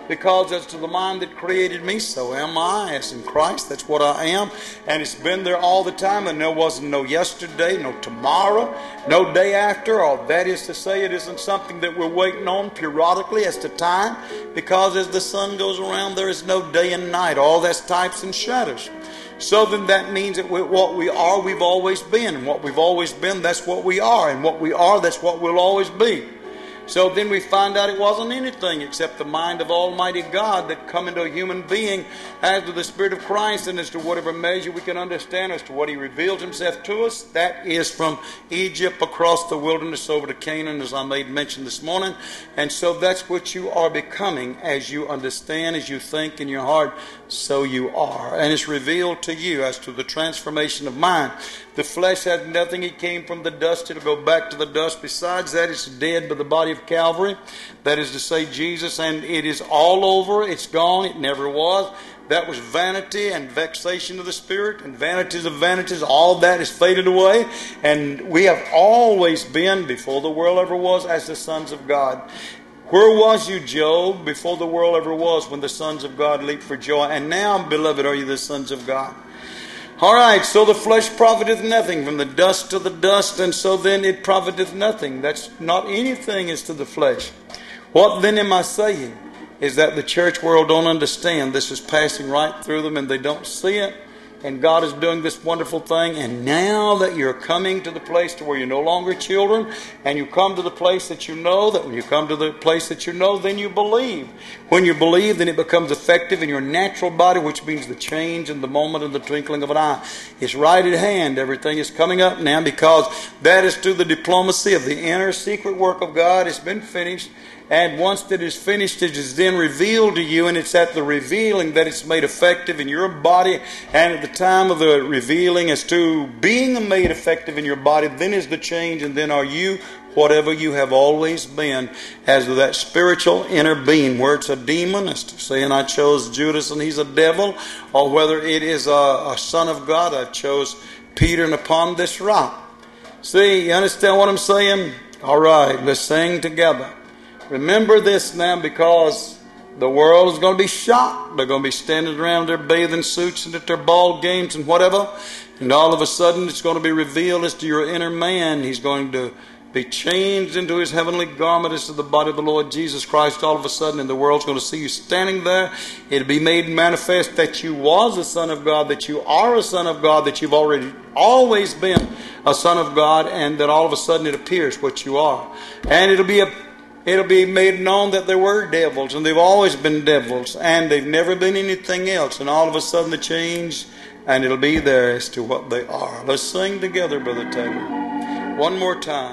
Because as to the mind that created me, so am I. As in Christ, that's what I am. And it's been there all the time, and there wasn't no yesterday, no tomorrow, no day after. Or that is to say, it isn't something that we're waiting on periodically as to time. Because as the sun goes around, there is no day and night. All that's types and shadows. So then that means that we, what we are, we've always been. And what we've always been, that's what we are. And what we are, that's what we'll always be. So then we find out it wasn't anything except the mind of Almighty God that come into a human being as to the Spirit of Christ, and as to whatever measure we can understand as to what He revealed Himself to us. That is from Egypt across the wilderness over to Canaan, as I made mention this morning. And so that's what you are becoming as you understand, as you think in your heart, so you are. And it's revealed to you as to the transformation of mind. The flesh has nothing. It came from the dust. It'll go back to the dust. Besides that, it's dead by the body of Calvary. That is to say, Jesus. And it is all over. It's gone. It never was. That was vanity and vexation of the spirit. And vanities of vanities. All that is faded away. And we have always been, before the world ever was, as the sons of God. Where was you, Job, before the world ever was, when the sons of God leaped for joy? And now, beloved, are you the sons of God? All right, so the flesh profiteth nothing, from the dust to the dust, and so then it profiteth nothing. That's not anything as to the flesh. What then am I saying? Is that the church world don't understand. This is passing right through them, and they don't see it. And God is doing this wonderful thing. And now that you're coming to the place to where you're no longer children, and you come to the place that you know, that when you come to the place that you know, then you believe. When you believe, then it becomes effective in your natural body, which means the change in the moment of the twinkling of an eye. It's right at hand. Everything is coming up now, because that is through the diplomacy of the inner secret work of God. It's been finished. And once that is finished, it is then revealed to you, and it's at the revealing that it's made effective in your body. And at the time of the revealing as to being made effective in your body, then is the change, and then are you whatever you have always been, as to that spiritual inner being, where it's a demon, as to saying I chose Judas and he's a devil, or whether it is a, a son of God, I chose Peter, and upon this rock. See, you understand what I'm saying? All right, let's sing together. Remember this now, because the world is going to be shocked. They're going to be standing around their bathing suits and at their ball games and whatever. And all of a sudden it's going to be revealed as to your inner man. He's going to be changed into his heavenly garment as to the body of the Lord Jesus Christ all of a sudden. And the world's going to see you standing there. It'll be made manifest that you was a son of God, that you are a son of God, that you've already always been a son of God, and that all of a sudden it appears what you are. And it'll be a It'll be made known that there were devils, and they've always been devils, and they've never been anything else. And all of a sudden the change, and it'll be there as to what they are. Let's sing together, Brother Taylor. One more time.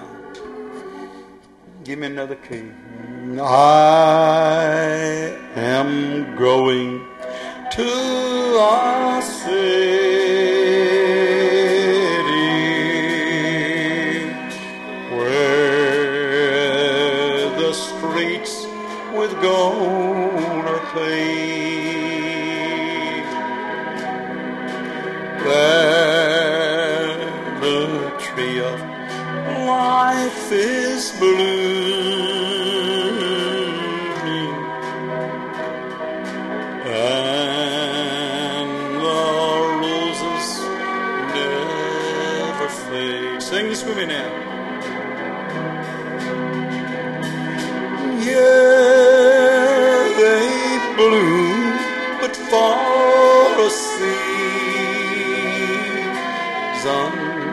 Give me another key. I am going to a city with gold or paved, where the tree of life is blooming, and the roses never fade. Sing this with me now. Yeah, they bloom, but for a season,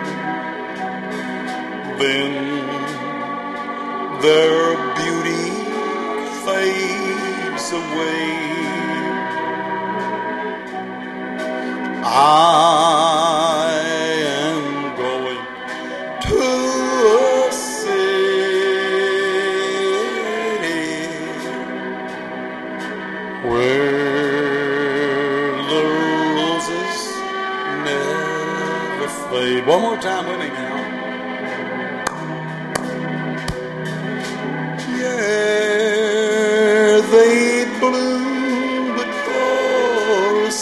then their beauty fades away. I am going to a one more time with me now. Yeah, they bloom but for a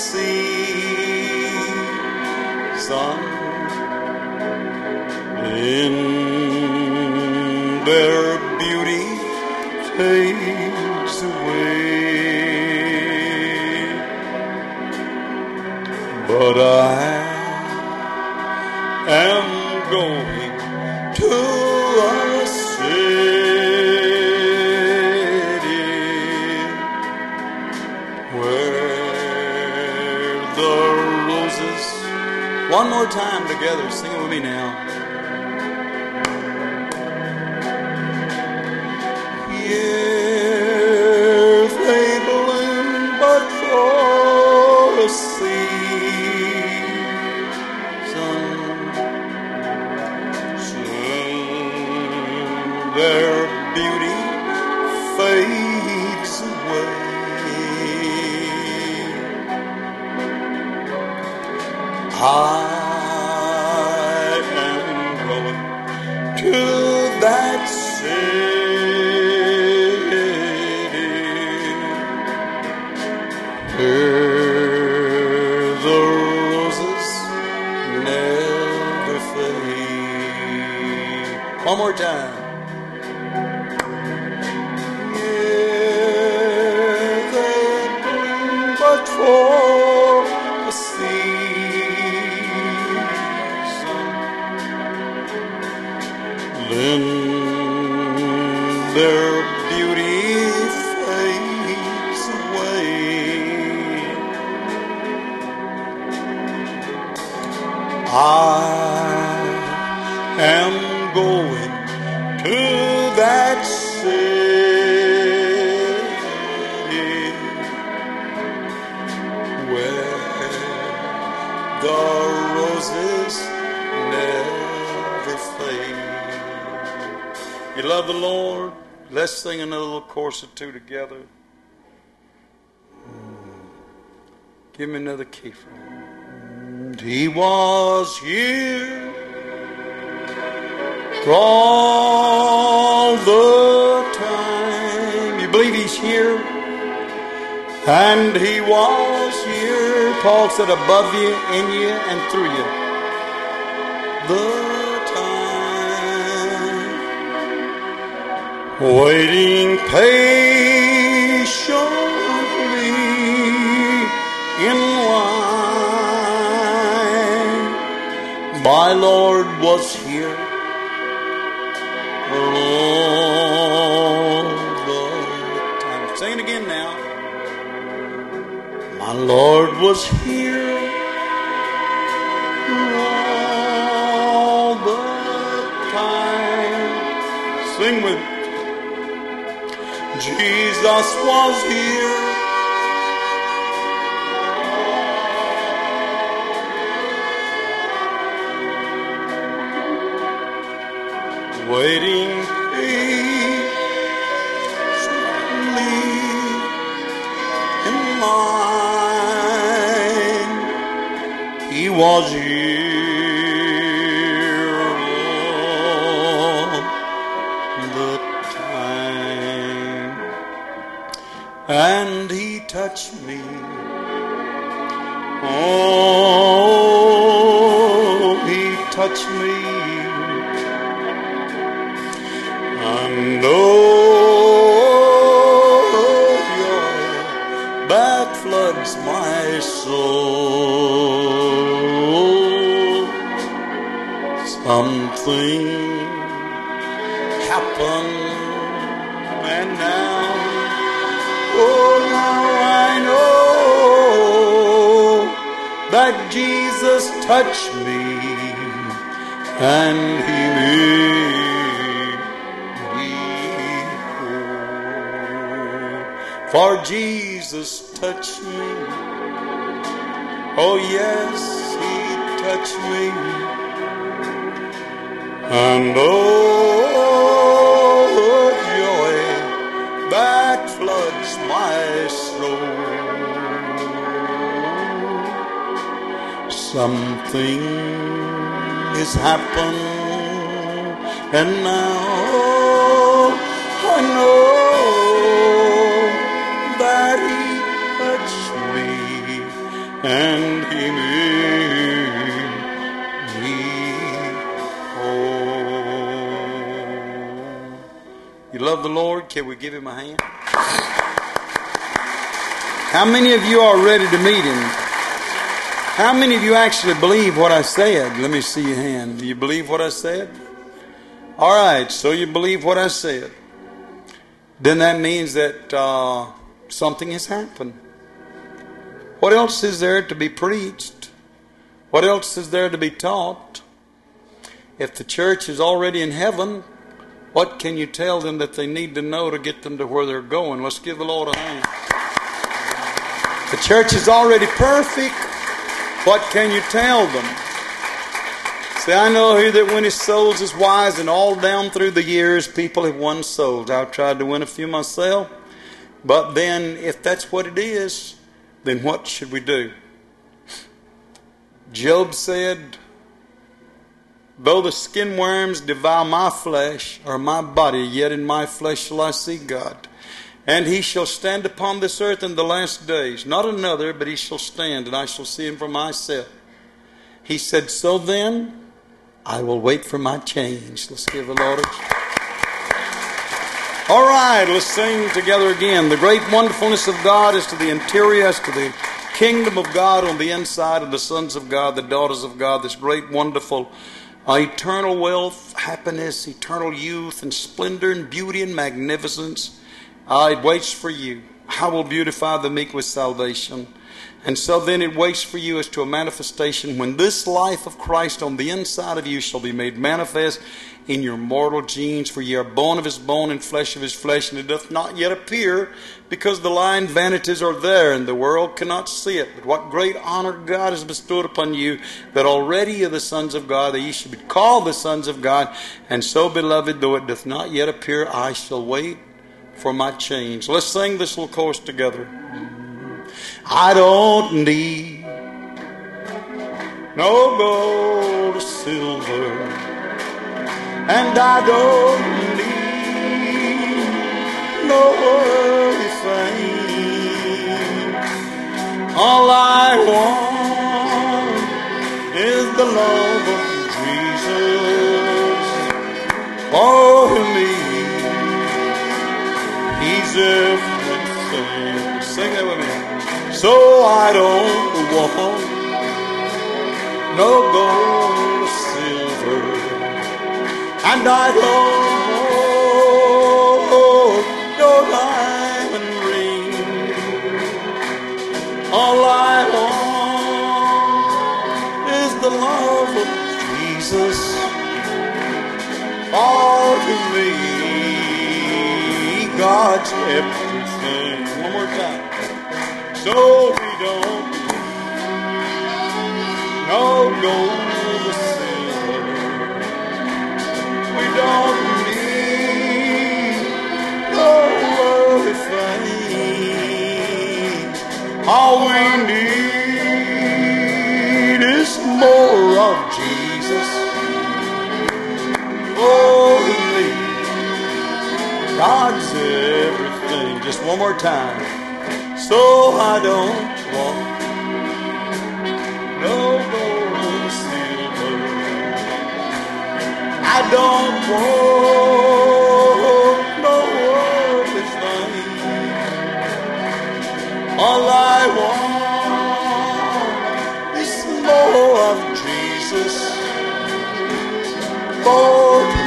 season, in their beauty fades away. but I am going to a city where the roses. One more time together, sing it with me now. Here they bloom but for a season. Soon their beauty fades away. I am going to that city where the roses never fade. One more time. Yeah, they bloom but for a season. Then their beauty fades away. I am going to that city where the roses never fade. You love the Lord? Let's sing another little chorus or two together. Give me another key for me. He was here for all the time. You believe He's here? And He was here. Paul said above you, in you, and through you. The time. Waiting patiently in line. My Lord was here all the time. Sing it again now. My Lord was here all the time. Sing with me. Jesus was here. Waiting patiently in line. He was here all the time. And He touched me. Oh, He touched me. And oh, joy that floods my soul. Something happened, and now, oh, now I know that Jesus touched me, and He made. For Jesus touched me. Oh yes, He touched me. And oh, joy that floods my soul. Something has happened, and now I know that He touched me, and He made me whole. You love the Lord? Can we give Him a hand? How many of you are ready to meet Him? How many of you actually believe what I said? Let me see your hand. Do you believe what I said? All right, so you believe what I said. Then that means that uh, something has happened. What else is there to be preached? What else is there to be taught? If the church is already in heaven, what can you tell them that they need to know to get them to where they're going? Let's give the Lord a hand. The church is already perfect. What can you tell them? See, I know he that winneth souls is wise, and all down through the years people have won souls. I've tried to win a few myself. But then, if that's what it is, then what should we do? Job said, though the skin worms devour my flesh, or my body, yet in my flesh shall I see God. And he shall stand upon this earth in the last days. Not another, but he shall stand, and I shall see him for myself. He said, so then, I will wait for my change. Let's give the Lord a... All right, let's sing together again. The great wonderfulness of God is to the interior, as to the kingdom of God on the inside of the sons of God, the daughters of God. This great, wonderful, uh, eternal wealth, happiness, eternal youth, and splendor, and beauty, and magnificence. Uh, it waits for you. I will beautify the meek with salvation. And so then it waits for you as to a manifestation when this life of Christ on the inside of you shall be made manifest in your mortal genes. For ye are bone of his bone and flesh of his flesh, and it doth not yet appear, because the lying vanities are there, and the world cannot see it. But what great honor God has bestowed upon you, that already ye are the sons of God, that ye should be called the sons of God. And so, beloved, though it doth not yet appear, I shall wait for my change. Let's sing this little chorus together. I don't need no gold or silver, and I don't need no worldly fame. All I want is the love of Jesus for me. He's everything. Sing that with me. So I don't want no gold or silver, and I don't want no diamond ring. All I want is the love of Jesus. For to me, God's everything. One more time. So we don't need no gold or silver. We don't need no worldly fame. All we need is more of Jesus. Only God's everything. Just one more time. So I don't want no gold or silver. I don't want no worldly thing. All I want is more of Jesus. For to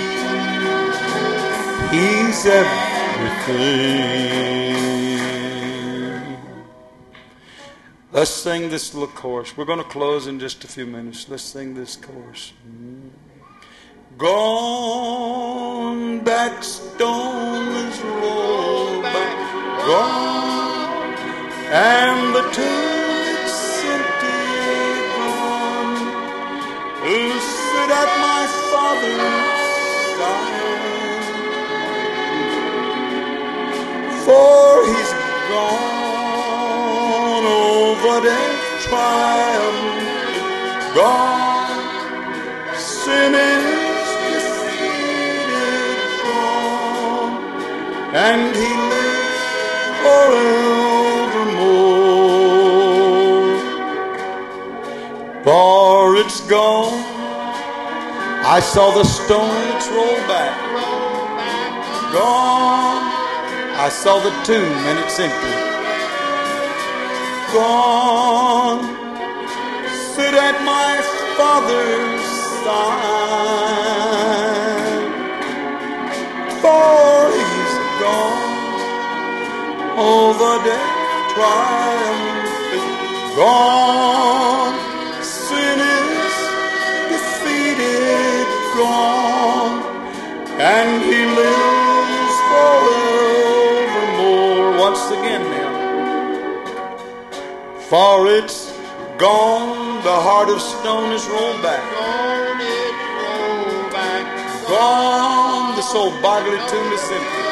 me, He's everything. Let's sing this little chorus. We're going to close in just a few minutes. Let's sing this chorus. Gone, that stone is rolled back. Gone, and the tomb is empty. Gone, who sit at my Father's side. For He's gone over death triumph, gone, sin is defeated, gone, and He lives forevermore. For it's gone. I saw the stone that's rolled back, gone. I saw the tomb and it's empty. Gone, sit at my Father's side. For he's gone, oh, the death triumphant, gone. Sin is defeated, gone, and he lives forevermore. Once again now. For it's gone, the heart of stone is rolled back. Gone, it rolled back. Gone, the soul bodily tomb is empty.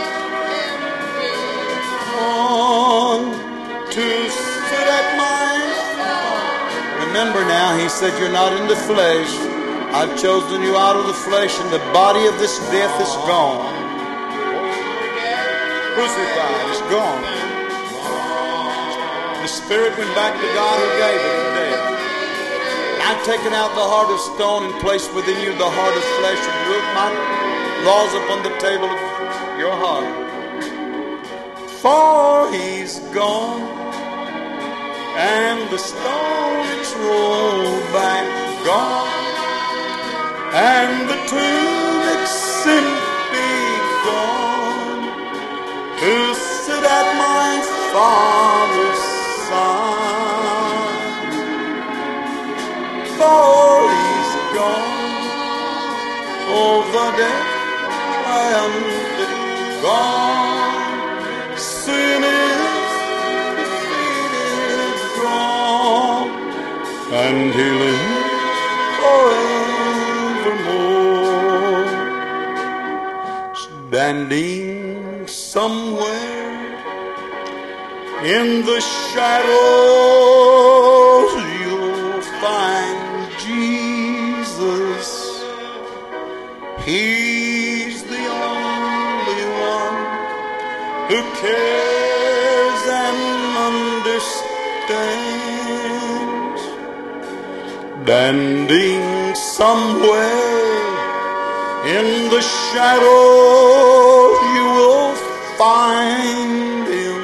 Gone to sit at my feet. Remember now, he said, you're not in the flesh. I've chosen you out of the flesh, and the body of this death is gone. Crucified, it's gone. The spirit went back to God who gave it in death. I've taken out the heart of stone and placed within you the heart of flesh, and wrote my laws upon the table of your heart. For he's gone, and the stone it's rolled back, gone, and the tomb it's empty, gone, to sit at my Father's side. For he's gone, oh, the death triumphant, gone. Sin is defeated, gone, and he lives forevermore. Standing somewhere in the shadows, you'll find Jesus. He's the only one who cares and understands. Standing somewhere in the shadows, you will find him,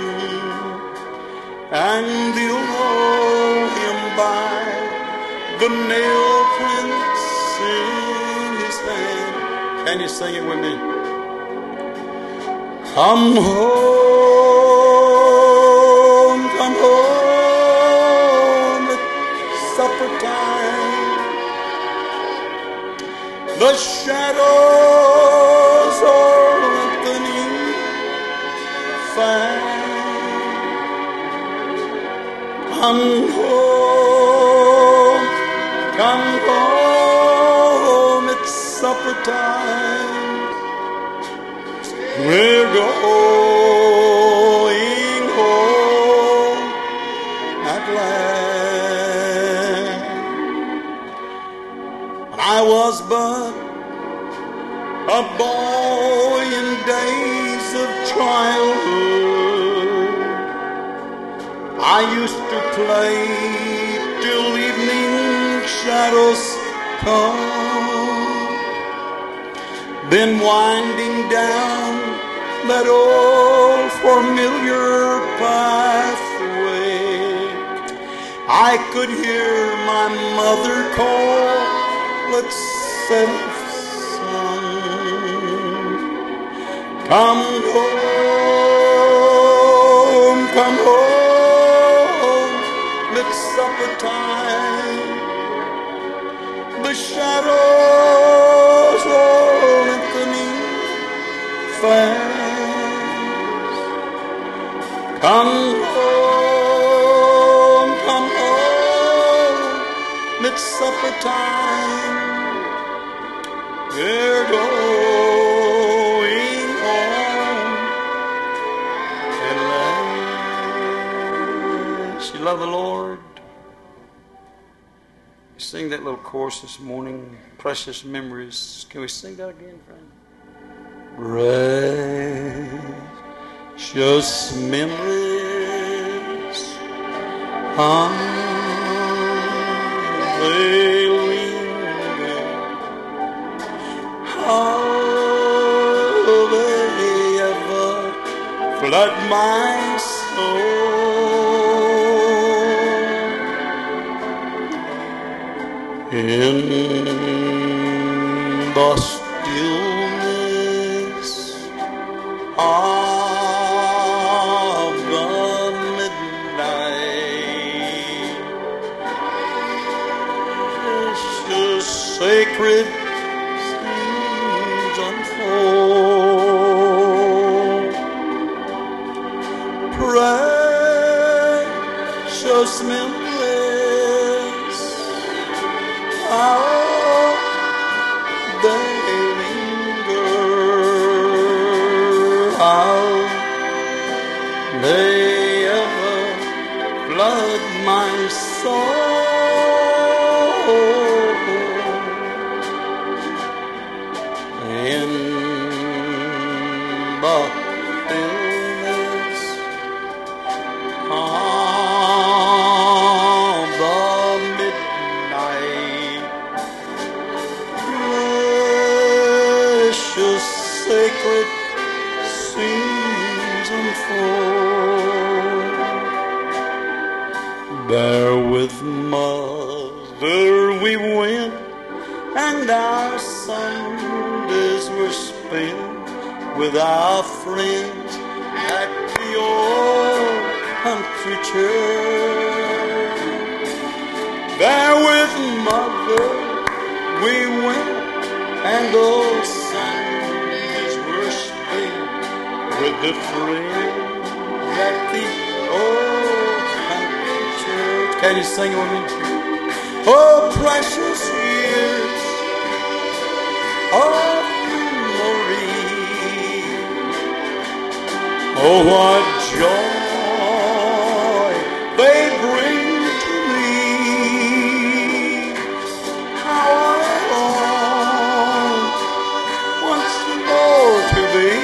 and you'll know him by the nail prints in his hand. Can you sing it with me? Come home, come home, it's supper time. The shadows are lengthening fast. Come home, come home, it's supper time. We're going home at last. I was but a boy in days of childhood. I used to play till evening shadows come, then winding down that old familiar pathway, I could hear my mother call, let's set off sun. Come home, come home, it's supper time. The shadows are lengthening fast. Come home, come home, it's supper time. We're going home at last. You love the Lord? Sing that little chorus this morning, Precious Memories. Can we sing that again, friend? Precious memories, how they linger, how they ever flood my soul. In the stillness of the midnight, precious sacred scenes unfold. Precious memories, how they linger, how they ever flood my soul. In the stillness of the midnight, precious sacred scenes unfold. There with mother we went, and our Sundays were spent with our friends at the old country church. There with mother we went, and those Sundays were spent with the friends at the old country church. Can you sing it with me? Oh, precious years of memory, oh, what joy they bring to me. How I long once more to be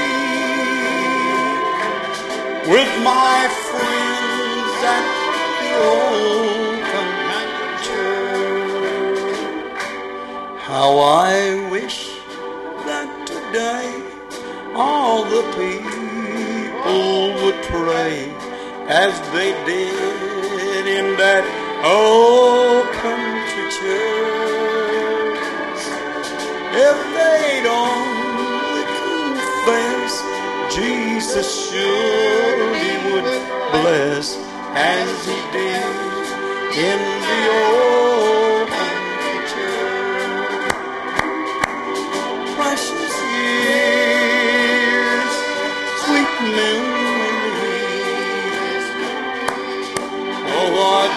with my friends at the old country church. How I wish that today all the people would pray as they did in that old country church. If they'd only confess, Jesus surely would bless as he did in the old country church. Precious years, sweet memories, oh, what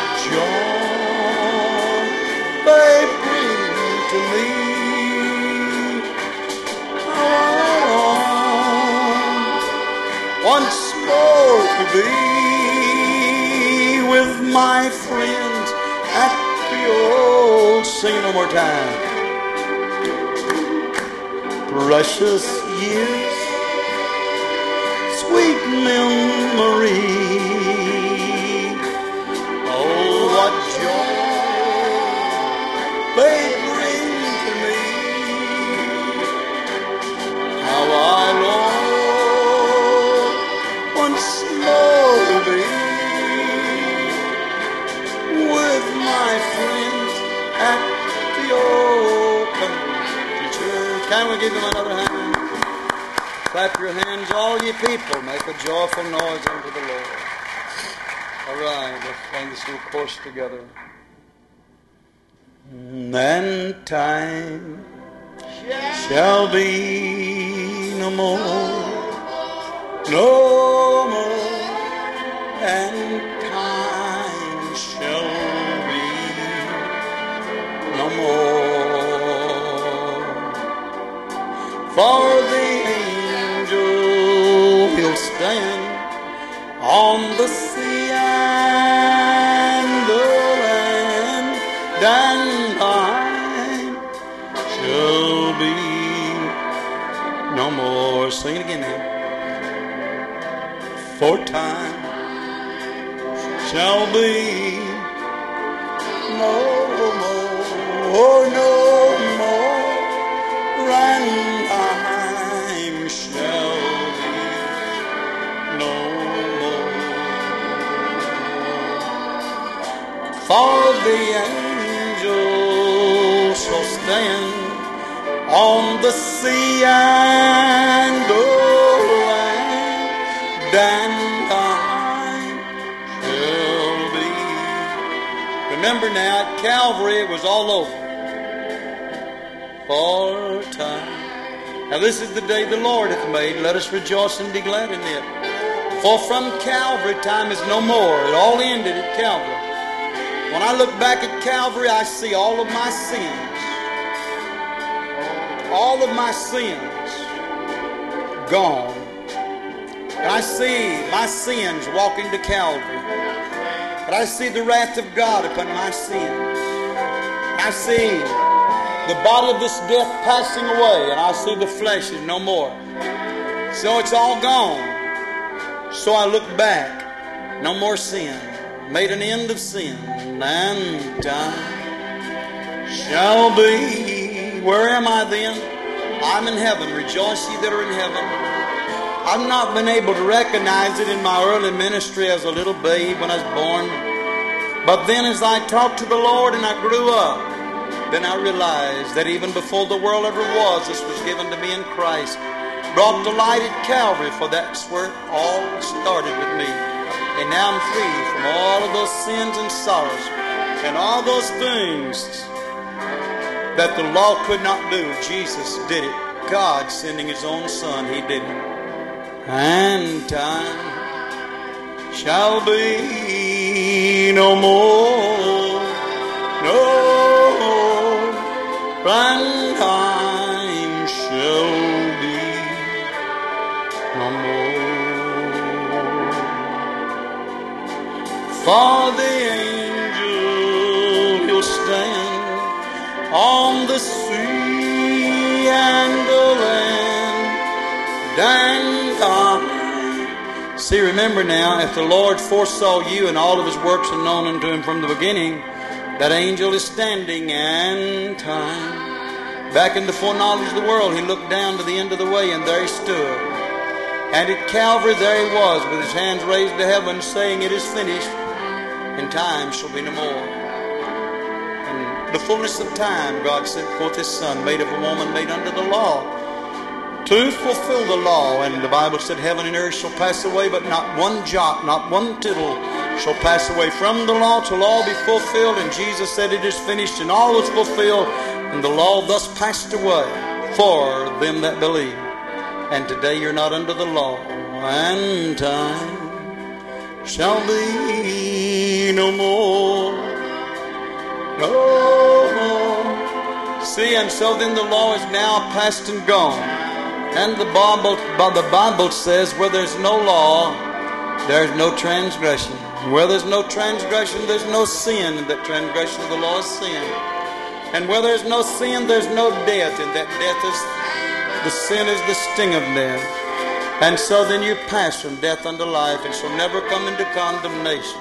joy they bring to me. How I long once more to be with my friends at the old. Sing it one more time. Precious years, sweet memory, oh, what joy they bring to me. How I long once more to be with my friends at the old country church. Can we give them another hand? Clap your hands, all ye people. Make a joyful noise unto the Lord. All right, let's sing this little chorus together. And time shall be no more, no more, and time shall be no more. For the he'll stand on the sea and the land, and time shall be no more. Sing it again now. For time shall be no more, oh, no more, and time shall be no more. For the angels stand on the sea and the land, and I shall be. Remember now, at Calvary it was all over for time. Now this is the day the Lord hath made. Let us rejoice and be glad in it. For from Calvary time is no more. It all ended at Calvary. When I look back at Calvary, I see all of my sins. All of my sins gone. And I see my sins walking to Calvary. But I see the wrath of God upon my sins. I see the body of this death passing away, and I see the flesh is no more. So it's all gone. So I look back. No more sin. Made an end of sin. And time shall be. Where am I then? I'm in heaven. Rejoice ye that are in heaven. I've not been able to recognize it in my early ministry as a little babe when I was born. But then as I talked to the Lord and I grew up, then I realized that even before the world ever was, this was given to me in Christ. Brought to light at Calvary, for that's where it all started with me. And now I'm free from all of those sins and sorrows and all those things that the law could not do. Jesus did it. God sending His own Son, He did it. And time shall be no more. No. And time shall be no more. For the angel he'll stand on the sea and the land, and I. See, remember now, if the Lord foresaw you and all of His works are known unto Him from the beginning, that angel is standing and time. Back in the foreknowledge of the world, He looked down to the end of the way, and there He stood. And at Calvary there He was, with His hands raised to heaven, saying, it is finished, and time shall be no more. In the fullness of time, God sent forth His Son, made of a woman, made under the law, to fulfill the law. And the Bible said, heaven and earth shall pass away, but not one jot, not one tittle shall pass away from the law till all be fulfilled. And Jesus said, it is finished, and all was fulfilled, and the law thus passed away for them that believe. And today you're not under the law, and time shall be no more. No more. See, and so then the law is now past and gone. And the Bible, the Bible says, where there's no law, there's no transgression. Where there's no transgression, there's no sin, and that transgression of the law is sin. And where there's no sin, there's no death, and that death is, the sin is the sting of death. And so then you pass from death unto life, and shall never come into condemnation.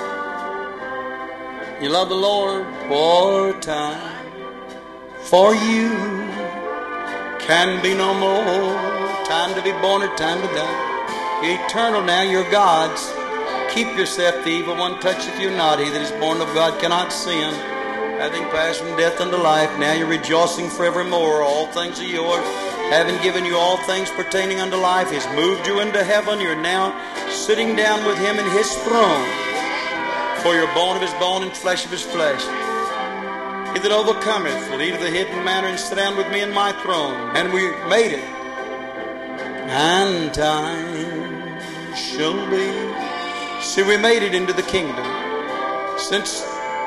You love the Lord for time, for you can be no more. Time to be born or time to die. You're eternal now, you're God's. Keep yourself, the evil one toucheth you not. He that is born of God cannot sin. Having passed from death unto life, now you're rejoicing forevermore. All things are yours. Having given you all things pertaining unto life, He's moved you into heaven. You're now sitting down with Him in His throne. For you're bone of His bone and flesh of His flesh. He that overcometh will eat of the hidden manna and sit down with me in my throne. And we made it. And time shall be. See, we made it into the kingdom. Since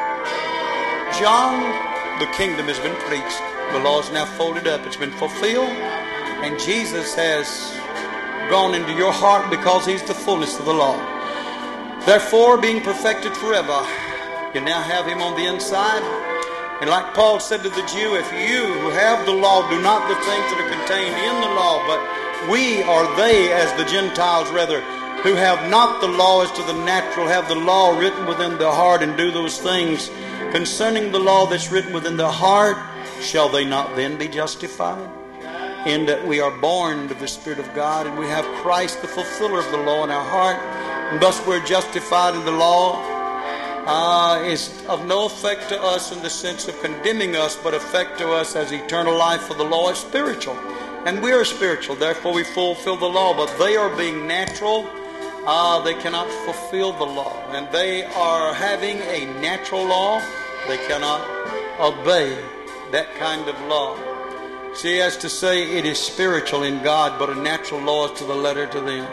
John, the kingdom has been preached. The law is now folded up. It's been fulfilled. And Jesus has gone into your heart because He's the fullness of the law. Therefore, being perfected forever, you now have Him on the inside. And like Paul said to the Jew, if you who have the law do not the things that are contained in the law, but we are they as the Gentiles rather, who have not the law as to the natural, have the law written within their heart, and do those things concerning the law that's written within their heart, shall they not then be justified? In that we are born of the Spirit of God, and we have Christ the fulfiller of the law in our heart, and thus we're justified in the law. uh, is of no effect to us in the sense of condemning us, but effect to us as eternal life for the law is spiritual. And we are spiritual, therefore we fulfill the law. But they are being natural. Uh, they cannot fulfill the law. And they are having a natural law. They cannot obey that kind of law. So he has to say it is spiritual in God, but a natural law is to the letter to them.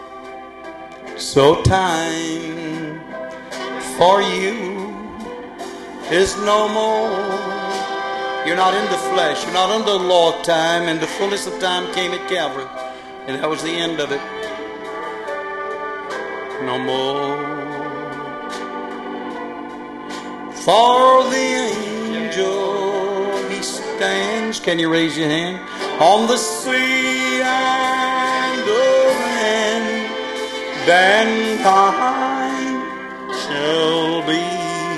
So time for you is no more. You're not in the flesh. You're not under the law of time, and the fullness of time came at Calvary. And that was the end of it. No more. For the angel, he stands. Can you raise your hand? On the sea and the land, then time shall be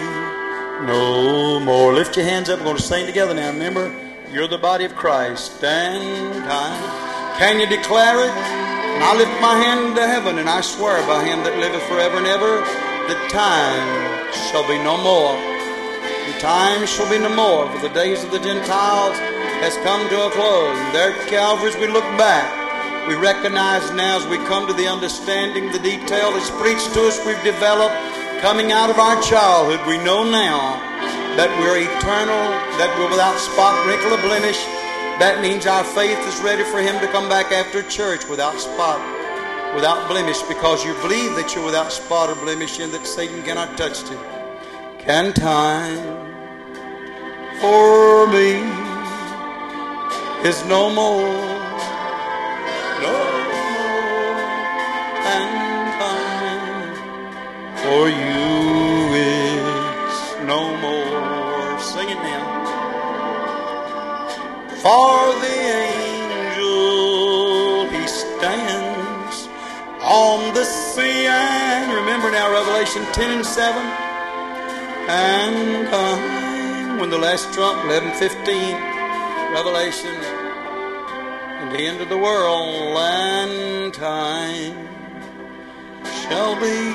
no more. Lift your hands up. We're going to sing together now. Remember, you're the body of Christ. Stand time. Can you declare it? And I lift my hand to heaven, and I swear by him that liveth forever and ever, that time shall be no more. And time shall be no more, for the days of the Gentiles has come to a close. And there at Calvary, as we look back, we recognize now as we come to the understanding, the detail that's preached to us, we've developed. Coming out of our childhood, we know now that we're eternal, that we're without spot, wrinkle, or blemish. That means our faith is ready for him to come back after church without spot, without blemish, because you believe that you're without spot or blemish and that Satan cannot touch you. Can time for me is no more, no more, and time for you is no more. Sing it now. For the angel, he stands on the sea. And remember now Revelation ten and seven. And time, when the last trump, eleven fifteen, Revelation, and the end of the world, and time shall be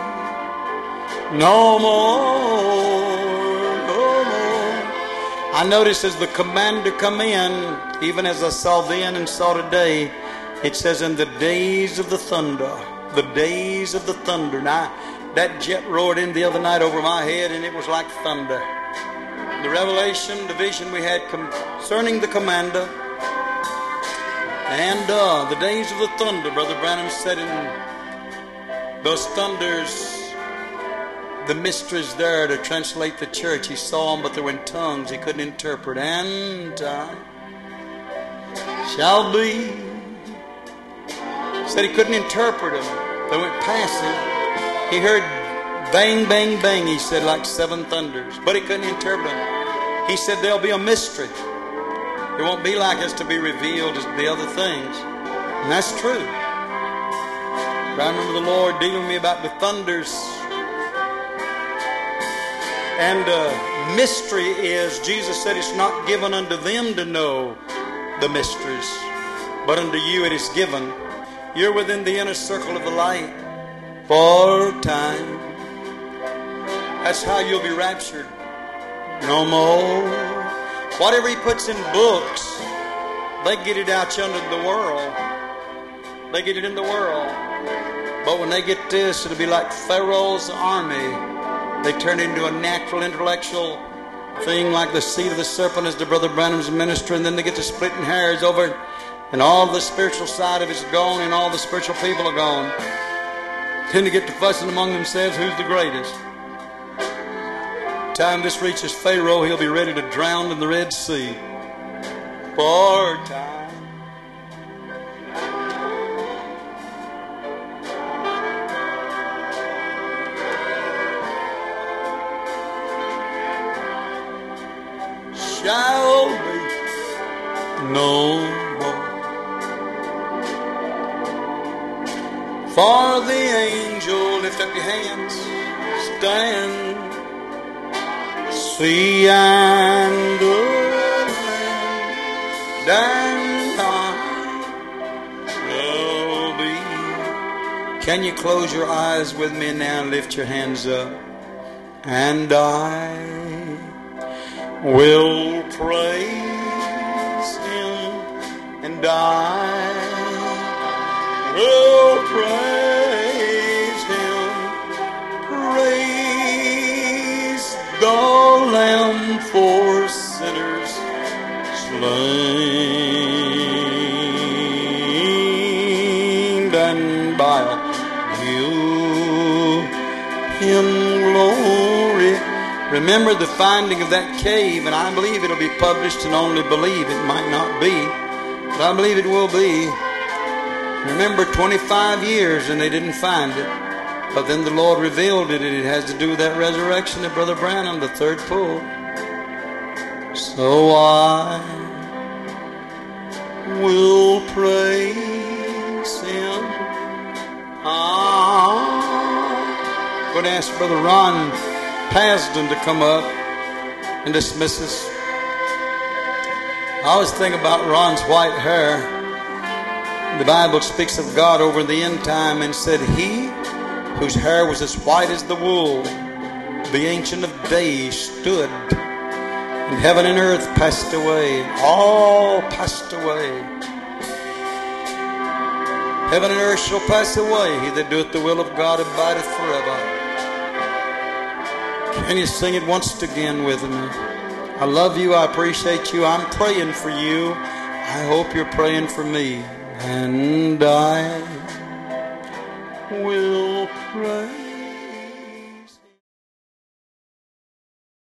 no more, no more. I noticed as the commander come in, even as I saw then and saw today, it says in the days of the thunder, the days of the thunder. Now, that jet roared in the other night over my head, and it was like thunder. The revelation, the vision we had concerning the commander, and uh, the days of the thunder. Brother Branham said in those thunders, the mysteries there to translate the church. He saw them, but they were in tongues he couldn't interpret. And time shall be. He said he couldn't interpret them. They went past him. He heard bang, bang, bang, he said, like seven thunders. But he couldn't interpret them. He said there'll be a mystery. It won't be like us to be revealed as the other things. And that's true. But I remember the Lord dealing with me about the thunders. And uh, mystery is, Jesus said it's not given unto them to know the mysteries, but unto you it is given. You're within the inner circle of the light for time. That's how you'll be raptured. No more. Whatever he puts in books, they get it out yonder in the world. They get it in the world. But when they get this, it'll be like Pharaoh's army. They turn into a natural intellectual thing like the seed of the serpent as to Brother Branham's ministry, and then they get to splitting hairs over it, and all the spiritual side of it's gone, and all the spiritual people are gone. Then they get to fussing among themselves who's the greatest. Time this reaches Pharaoh, he'll be ready to drown in the Red Sea. For time. Shall be no more. For the angel, lift up your hands, stand, sea and land, and time shall be. Can you close your eyes with me now and lift your hands up? and I will praise Him, and I will praise Him. Praise the Lamb for sinners slain, and I'll give Him glory. Remember the finding of that cave, and I believe it'll be published in Only Believe. It might not be, but I believe it will be. Remember, twenty-five years and they didn't find it. But then the Lord revealed it, and it has to do with that resurrection of Brother Branham, the third pull. So I will praise Him. I'm going to ask Brother Ron Pasden to come up and dismiss us. I always think about Ron's white hair. The Bible speaks of God over the end time and said, He whose hair was as white as the wool, the Ancient of Days stood, and heaven and earth passed away, all passed away. Heaven and earth shall pass away, he that doeth the will of God abideth forever. Can you sing it once again with me? I love you, I appreciate you, I'm praying for you. I hope you're praying for me. And I will pray.